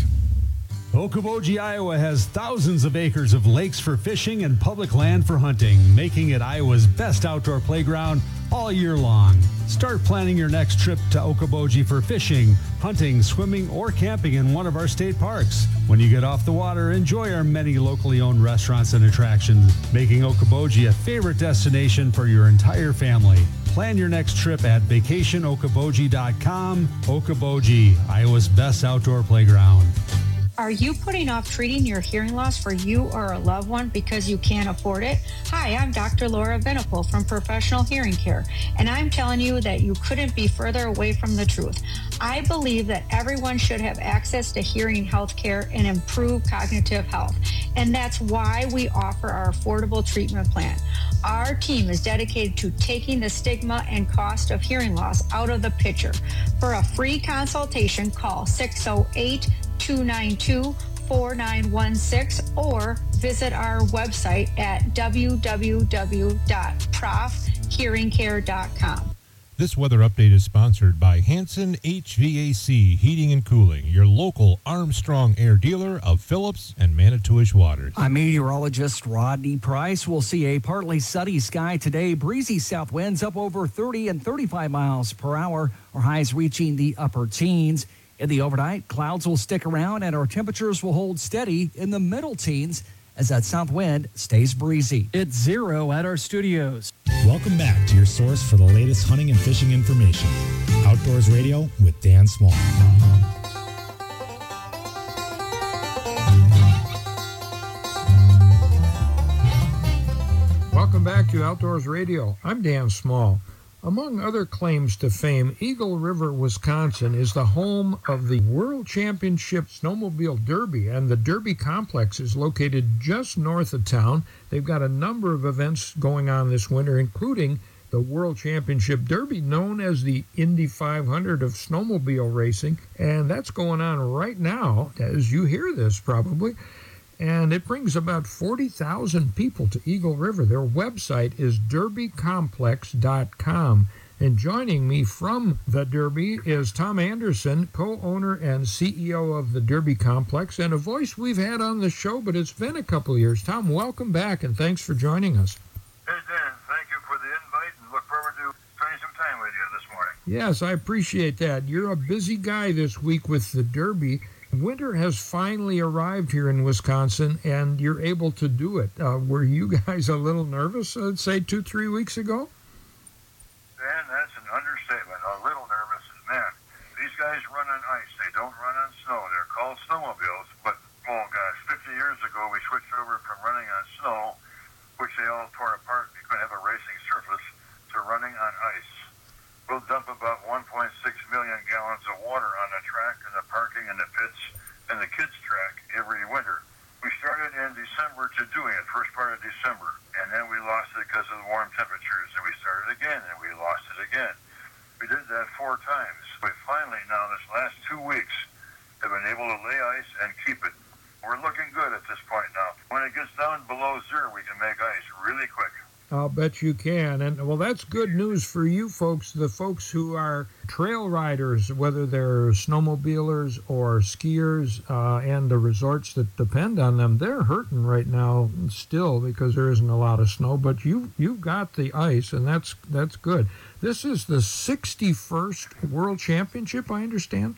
Okoboji, Iowa has thousands of acres of lakes for fishing and public land for hunting, making it Iowa's best outdoor playground all year long. Start planning your next trip to Okoboji for fishing, hunting, swimming, or camping in one of our state parks. When you get off the water, enjoy our many locally owned restaurants and attractions, making Okoboji a favorite destination for your entire family. Plan your next trip at vacation okoboji dot com. Okoboji, Iowa's best outdoor playground. Are you putting off treating your hearing loss for you or a loved one because you can't afford it? Hi, I'm Doctor Laura Venable from Professional Hearing Care, and I'm telling you that you couldn't be further away from the truth. I believe that everyone should have access to hearing health care and improve cognitive health, and that's why we offer our affordable treatment plan. Our team is dedicated to taking the stigma and cost of hearing loss out of the picture. For a free consultation, call six oh eight, two nine two, four nine one six or visit our website at w w w dot prof hearing care dot com. This weather update is sponsored by Hanson H V A C Heating and Cooling, your local Armstrong Air dealer of Phillips and Manitowish waters. I'm meteorologist Rodney Price. We'll see a partly sunny sky today. Breezy south winds up over thirty and thirty-five miles per hour. Our highs reaching the upper teens. In the overnight, clouds will stick around and our temperatures will hold steady in the middle teens as that south wind stays breezy. It's zero at our studios. Welcome back to your source for the latest hunting and fishing information. Outdoors Radio with Dan Small. Welcome back to Outdoors Radio. I'm Dan Small. Among other claims to fame, Eagle River, Wisconsin is the home of the World Championship Snowmobile Derby, and the Derby Complex is located just north of town. They've got a number of events going on this winter, including the World Championship Derby, known as the Indy five hundred of snowmobile racing, and that's going on right now, as you hear this probably. And it brings about forty thousand people to Eagle River. Their website is derby complex dot com. And joining me from the Derby is Tom Anderson, co-owner and C E O of the Derby Complex, and a voice we've had on the show, but it's been a couple of years. Tom, welcome back, and thanks for joining us. Hey, Dan, thank you for the invite, and look forward to spending some time with you this morning. Yes, I appreciate that. You're a busy guy this week with the Derby. Winter has finally arrived here in Wisconsin, and you're able to do it. Uh, were you guys a little nervous, I'd say, two, three weeks ago? Dan, that's an understatement. A little nervous. Man, these guys run on ice. They don't run on snow. They're called snowmobiles, but, oh, gosh, fifty years ago we switched over from running on snow which they all tore apart. You couldn't have a racing surface, to running on ice. We'll dump about one point six million gallons of water on the track and the parking and the pits and the kids' track every winter. We started in December to doing it, first part of December, and then we lost it because of the warm temperatures, and we started again, and we lost it again. We did that four times. We finally, now, this last two weeks, have been able to lay ice and keep it. We're looking good at this point now. When it gets down below zero, we can make ice really quick. I'll bet you can. And, well, that's good news for you folks, the folks who are trail riders, whether they're snowmobilers or skiers, uh, and the resorts that depend on them. They're hurting right now still because there isn't a lot of snow, but you, you've got the ice, and that's, that's good. This is the sixty-first World Championship, I understand?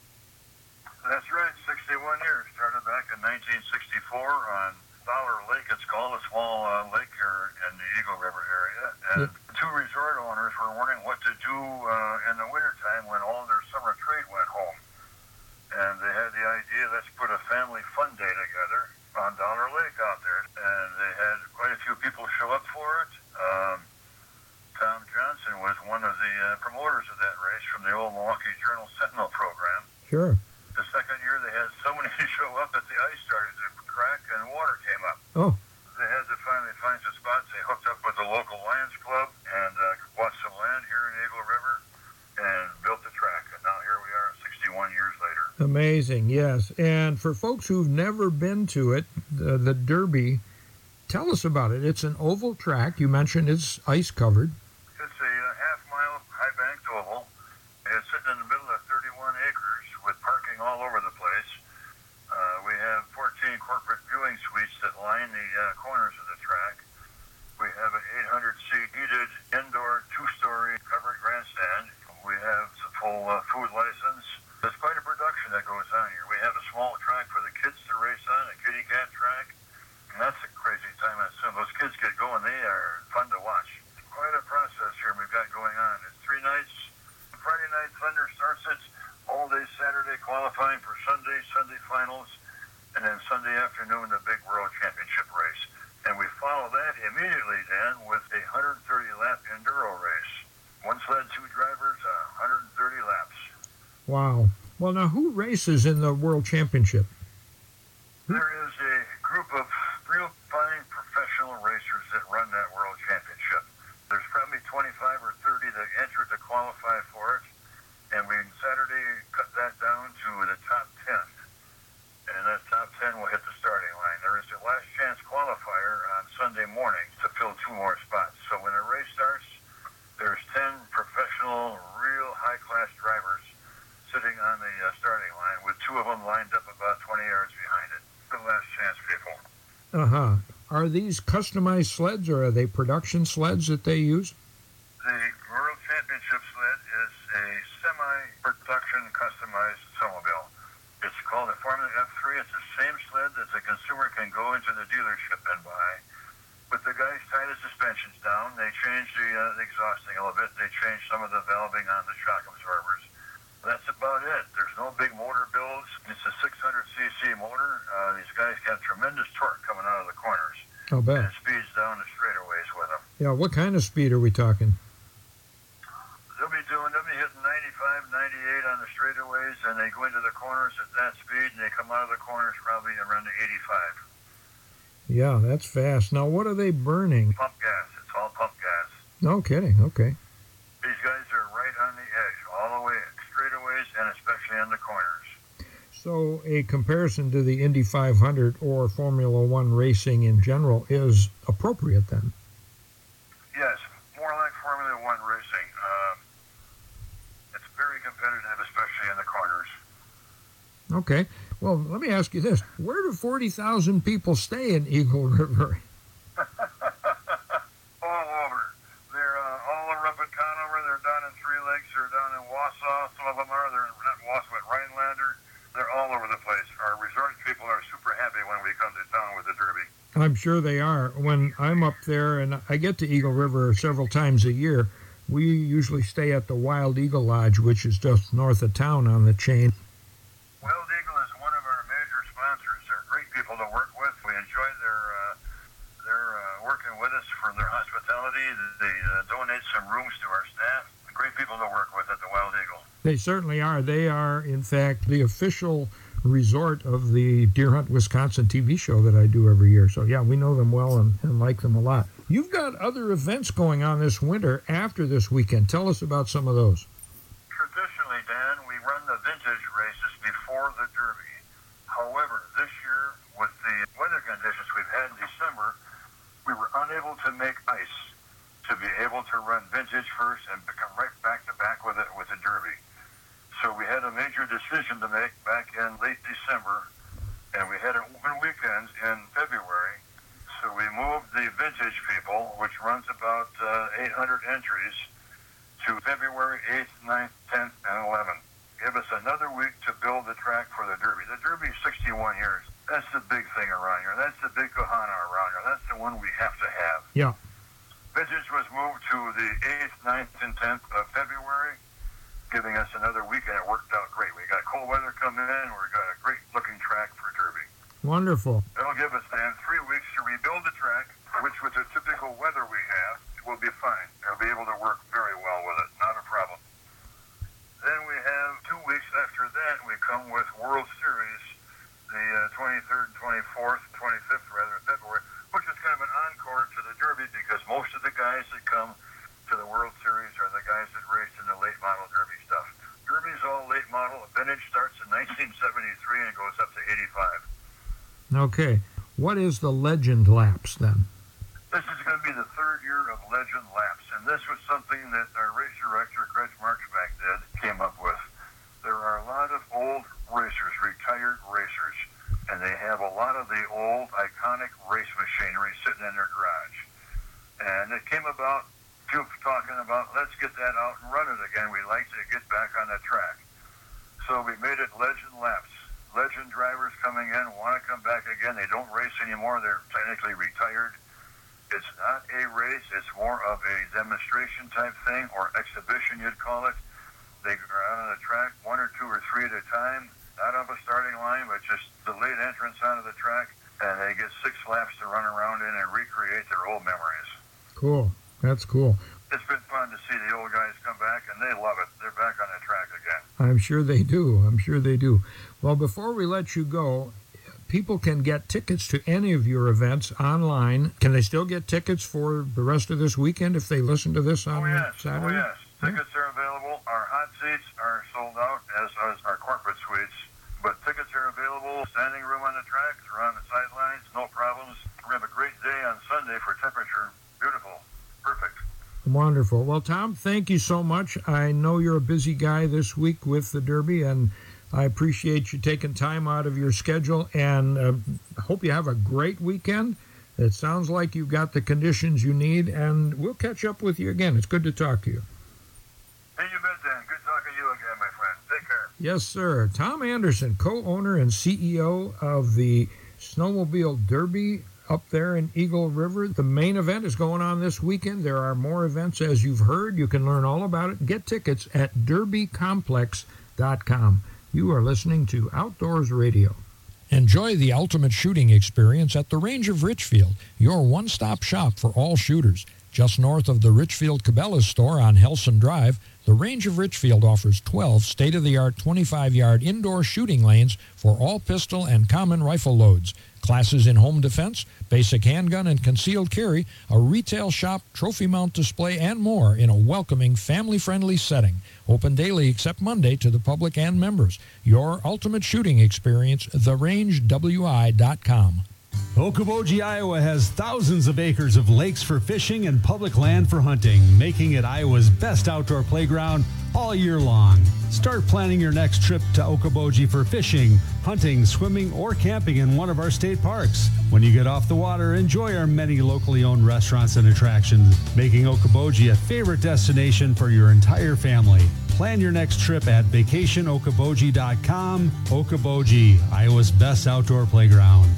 That's right, sixty-one years. Started back in nineteen sixty-four on Dollar Lake, it's called, a small uh, lake here in the Eagle River area. And Yeah. two resort owners were wondering what to do uh, in the wintertime when all their summer trade went home. And they had the idea, let's put a family fun day together on Dollar Lake out there. And they had quite a few people show up for it. Um, Tom Johnson was one of the uh, promoters of that race from the old Milwaukee Journal Sentinel program. Sure. The second year they had so many show up that the ice started to crack and water came up. Oh. They had to finally find some spots. They hooked up with the local Lions Club and uh, bought some land here in Eagle River and built the track. And now here we are sixty-one years later. Amazing, yes. And for folks who've never been to it, the, the Derby, tell us about it. It's an oval track. You mentioned it's ice covered. It's a uh, half-mile high-banked oval. It's sitting in the middle of thirty-one acres with parking all over the place. Uh, we have fourteen corporate viewing suites that line the uh, corners of the track. We have an eight hundred seat heated indoor two-story covered grandstand. We have the full uh, food license. There's quite a production that goes on here. We have a small track for the kids to race on, a kitty cat track. And that's a crazy time. Some those kids get going. They are fun to watch. Quite a process here we've got going on. It's three nights. Friday night Thunder starts it. All day Saturday qualifying for Sunday, Sunday finals, and then Sunday afternoon the big World Championship race. And we follow that immediately, Dan, with a one hundred thirty lap enduro race. One sled, two drivers, one hundred thirty laps. Wow. Well, now, who races in the World Championship? There is a group of real fine professional racers that run that World Championship. There's probably twenty-five or thirty that enter to qualify for it. And we Saturday cut that down to the top ten. And that top ten will hit the starting line. There is a last chance qualifier on Sunday morning to fill two more spots. So when the race starts, there's ten professional, real high-class drivers sitting on the uh, starting line with two of them lined up about twenty yards behind it. The last chance people. Uh-huh. Are these customized sleds, or are they production sleds that they use? The World Championship sled is a semi-production customized snowmobile. It's called a Formula F three. It's the same sled that the consumer can go into the dealership and buy. But the guys tie the suspensions down. They change the, uh, the exhausting a little bit. They change some of the valving on the shock absorbers. That's about it. There's no big motor builds. It's a six hundred c c motor. Uh, these guys have tremendous torque coming out of the corners. I'll bet. And it speeds down the straightaways with them. Yeah, what kind of speed are we talking? They'll be doing, they'll be hitting ninety-five, ninety-eight on the straightaways, and they go into the corners at that speed, and they come out of the corners probably around the eighty-five. Yeah, that's fast. Now, what are they burning? Pump gas. It's all pump gas. No kidding. Okay. These guys are right on the edge, all the way straightaways, and especially in the corners. So a comparison to the Indy five hundred or Formula One racing in general is appropriate then? Yes, more like Formula One racing. Um, it's very competitive, especially in the corners. Okay. Well, let me ask you this. Where do forty thousand people stay in Eagle River? All over. They're uh, all over up at Conover. They're down in Three Lakes. They're down in Wausau. Some of them are. They're not in Wausau, but Rhinelander. They're all over the place. Our resort people are super happy when we come to town with the Derby. I'm sure they are. When I'm up there, and I get to Eagle River several times a year, we usually stay at the Wild Eagle Lodge, which is just north of town on the chain. Wild Eagle is one of our major sponsors. They're great people to work with. We enjoy their uh, their uh, working hospitality. They uh, donate some rooms to our staff. Great people to work with at the Wild Eagle. They certainly are. They are, in fact, the official resort of the Deer Hunt, Wisconsin T V show that I do every year. So, yeah, we know them well and, and like them a lot. You've got other events going on this winter after this weekend. Tell us about some of those. Traditionally, Dan, we run the vintage races before the Derby. However, this year, with the weather conditions we've had in December, we were unable to make ice to be able to run vintage first and become right back to back with it with the Derby. So we had a major decision to make back in late December, and we had an open weekend in February. So we moved the vintage people, which runs about uh, eight hundred entries, to February eighth, ninth, tenth, and eleventh. Give us another week to build the track for the Derby. The Derby is sixty-one years. That's the big thing around here. That's the big kahana around here. That's the one we have to have. Yeah. Vintage was moved to the eighth, ninth, and tenth of February, giving us another week, and it worked out great. We got cold weather coming in, and we got a great-looking track for Derby. Wonderful. It'll give us, then, three weeks to rebuild the track, which with the typical weather we have, will be fine. It'll be able to work very well with it. Not a problem. Then we have two weeks after that, we come with World Series, the uh, twenty-third, twenty-fourth, twenty-fifth, rather, February, which is kind of an encore to the Derby because most of the guys that come to the World Series are the guys that raced in the late model Derby stuff. Derby's all late model. Vintage starts in nineteen seventy-three and goes up to eighty-five. Okay. What is the Legend Laps, then? This is going to be the third year of Legend Laps, and this was something that our race director, Greg Marchback, did, came up with. There are a lot of old racers, retired racers, and they have a lot of the old, iconic race machinery sitting in their garage. And it came about, people talking about, let's get that out and run it again. We like to get back on the track. So we made it Legend Laps. Legend drivers coming in want to come back again. They don't race anymore. They're technically retired. It's not a race. It's more of a demonstration type thing, or exhibition, you'd call it. They are out on the track, one or two or three at a time, not up a starting line, but just delayed entrance onto the track, and they get six laps to run around in and recreate their old memories. Cool. That's cool. It's been fun to see the old guys come back, and they love it. They're back on the track again. I'm sure they do. I'm sure they do. Well, before we let you go, people can get tickets to any of your events online. Can they still get tickets for the rest of this weekend if they listen to this on oh, yes. Saturday? Oh, yes. Tickets are available. Our hot seats are sold out, as are our corporate suites. But tickets are available. Standing room on the track. They're on the sidelines. No problems. We're going to have a great day on Sunday for temperature. Beautiful. Perfect. Wonderful. Well, Tom, thank you so much. I know you're a busy guy this week with the Derby, and I appreciate you taking time out of your schedule, and uh, hope you have a great weekend. It sounds like you've got the conditions you need, and we'll catch up with you again. It's good to talk to you. Hey, you bet, Dan. Good talking to you again, my friend. Take care. Yes, sir. Tom Anderson, co-owner and C E O of the Snowmobile Derby up there in Eagle River. The main event is going on this weekend. There are more events, as you've heard. You can learn all about it. Get tickets at derby complex dot com. You are listening to Outdoors Radio. Enjoy the ultimate shooting experience at the Range of Richfield, your one-stop shop for all shooters. Just north of the Richfield Cabela's store on Helson Drive, the Range of Richfield offers twelve state-of-the-art twenty-five-yard indoor shooting lanes for all pistol and common rifle loads, classes in home defense, basic handgun and concealed carry, a retail shop, trophy mount display, and more in a welcoming, family-friendly setting. Open daily except Monday to the public and members. Your ultimate shooting experience, the range w i dot com. Okoboji, Iowa has thousands of acres of lakes for fishing and public land for hunting, making it Iowa's best outdoor playground all year long. Start planning your next trip to Okoboji for fishing, hunting, swimming, or camping in one of our state parks. When you get off the water, enjoy our many locally owned restaurants and attractions, making Okoboji a favorite destination for your entire family. Plan your next trip at vacation okoboji dot com. Okoboji, Iowa's best outdoor playground.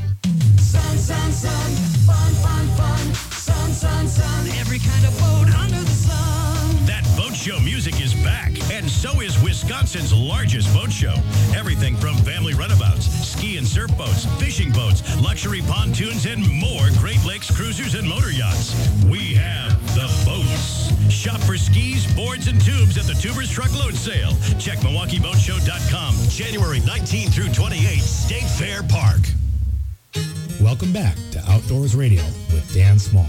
Sun, sun, sun, fun, fun, fun. Sun, sun, sun, every kind of boat under the sun. That boat show music is back, and so is Wisconsin's largest boat show. Everything from family runabouts, ski and surf boats, fishing boats, luxury pontoons, and more Great Lakes cruisers and motor yachts. We have the boats. Shop for skis, boards, and tubes at the Tubers Truckload Sale. Check Milwaukee Boat Show dot com. January nineteenth through twenty-eighth, State Fair Park. Welcome back to Outdoors Radio with Dan Small.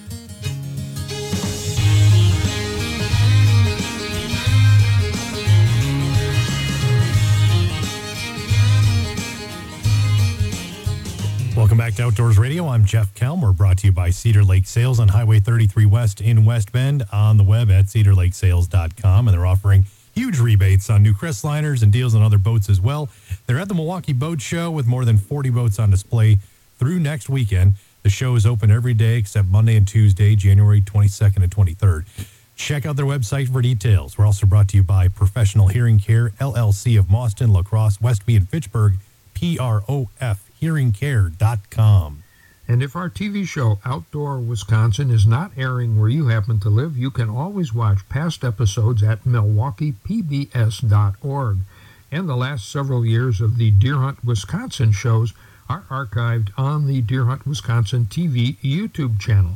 Welcome back to Outdoors Radio. I'm Jeff Kelm. We're brought to you by Cedar Lake Sales on Highway thirty-three West in West Bend, on the web at cedar lake sales dot com. And they're offering huge rebates on new Crestliners and deals on other boats as well. They're at the Milwaukee Boat Show with more than forty boats on display through next weekend. The show is open every day except Monday and Tuesday, January twenty-second and twenty-third. Check out their website for details. We're also brought to you by Professional Hearing Care, L L C of Mauston, La Crosse, Westby, and Fitchburg, P R O F hearing care dot com. And if our T V show Outdoor Wisconsin is not airing where you happen to live, you can always watch past episodes at milwaukee p b s dot org. And the last several years of the Deer Hunt Wisconsin shows are archived on the Deer Hunt Wisconsin T V YouTube channel.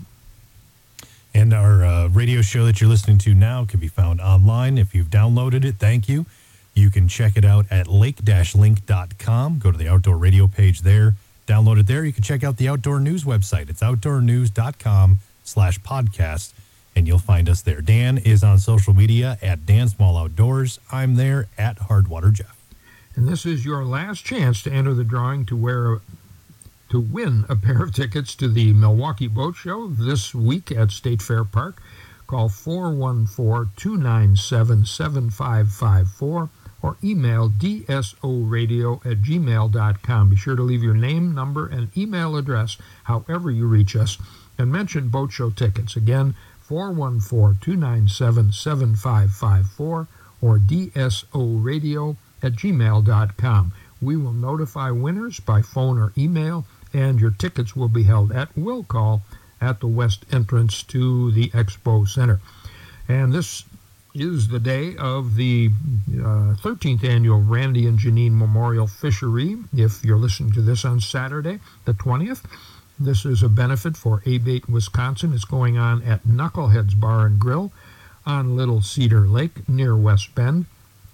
And our uh, radio show that you're listening to now can be found online. If you've downloaded it, thank you. You can check it out at lake dash link dot com. Go to the Outdoor Radio page there. Download it there. You can check out the Outdoor News website. It's outdoor news dot com slash podcast, and you'll find us there. Dan is on social media at Dan Small Outdoors. I'm there at Hardwater Jeff. And this is your last chance to enter the drawing to wear a, to win a pair of tickets to the Milwaukee Boat Show this week at State Fair Park. Call four one four, two nine seven, seven five five four or email d s o radio at gmail dot com. Be sure to leave your name, number, and email address however you reach us, and mention Boat Show tickets. Again, four one four, two nine seven, seven five five four or d s o radio at gmail dot com. We will notify winners by phone or email, and your tickets will be held at will call at the west entrance to the Expo Center. And this is the day of the uh, thirteenth annual Randy and Janine Memorial Fishery. If you're listening to this on Saturday, the twentieth, this is a benefit for A-Bait Wisconsin. It's going on at Knuckleheads Bar and Grill on Little Cedar Lake near West Bend.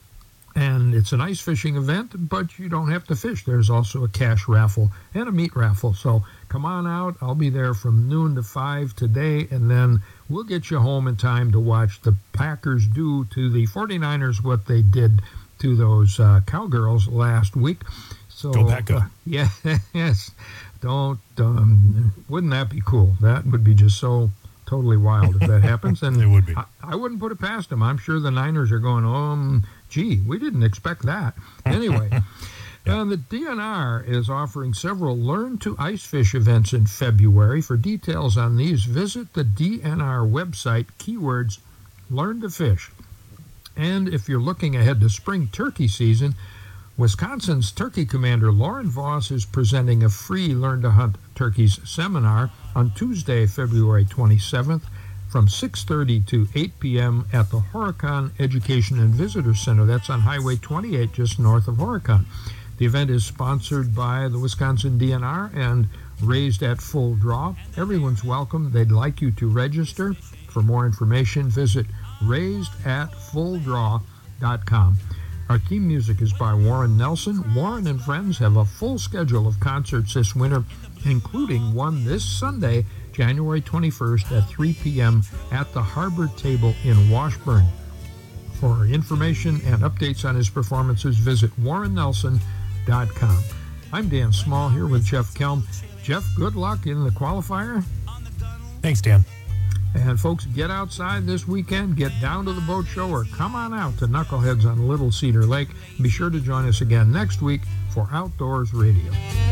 And it's an ice fishing event, but you don't have to fish. There's also a cash raffle and a meat raffle. So come on out. I'll be there from noon to five today, and then we'll get you home in time to watch the Packers do to the forty-niners what they did to those uh, Cowgirls last week. So, Go Pack uh, yeah, yes. Don't, um, wouldn't that be cool? That would be just so totally wild if that happens. And it would be. I, I wouldn't put it past them. I'm sure the Niners are going, um, gee, we didn't expect that. Anyway, yeah. uh, the D N R is offering several Learn to Ice Fish events in February. For details on these, visit the D N R website, keywords Learn to Fish. And if you're looking ahead to spring turkey season, Wisconsin's Turkey Commander Lauren Voss is presenting a free Learn to Hunt Turkeys seminar on Tuesday, February twenty-seventh from six thirty to eight p.m. at the Horicon Education and Visitor Center. That's on Highway twenty-eight, just north of Horicon. The event is sponsored by the Wisconsin D N R and raised at Full Draw. Everyone's welcome. They'd like you to register. For more information, visit raised at full draw dot com. Our theme music is by Warren Nelson. Warren and friends have a full schedule of concerts this winter, including one this Sunday, January twenty-first at three p.m. at the Harbor Table in Washburn. For information and updates on his performances, visit warren nelson dot com. I'm Dan Small here with Jeff Kelm. Jeff, good luck in the qualifier. Thanks, Dan. And folks, get outside this weekend, get down to the boat show, or come on out to Knuckleheads on Little Cedar Lake. Be sure to join us again next week for Outdoors Radio.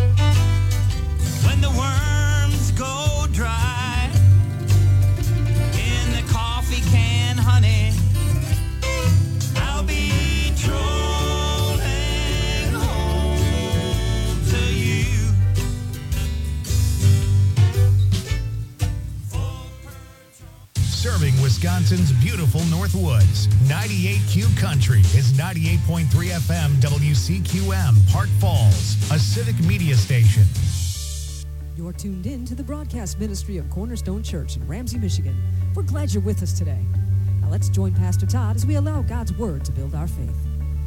When the worms go dry in the coffee can, honey, I'll be trolling home to you. serving Wisconsin's beautiful Northwoods. ninety-eight Q Country is ninety-eight point three F M W C Q M, Park Falls, a civic media station. You're tuned in to the broadcast ministry of Cornerstone Church in Ramsey, Michigan. We're glad you're with us today. Now let's join Pastor Todd as we allow God's Word to build our faith.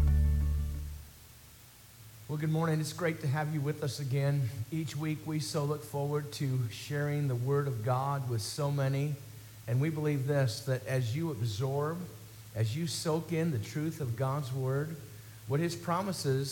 Well, good morning. It's great to have you with us again. Each week we so look forward to sharing the Word of God with so many. And we believe this, that as you absorb, as you soak in the truth of God's Word, what His promises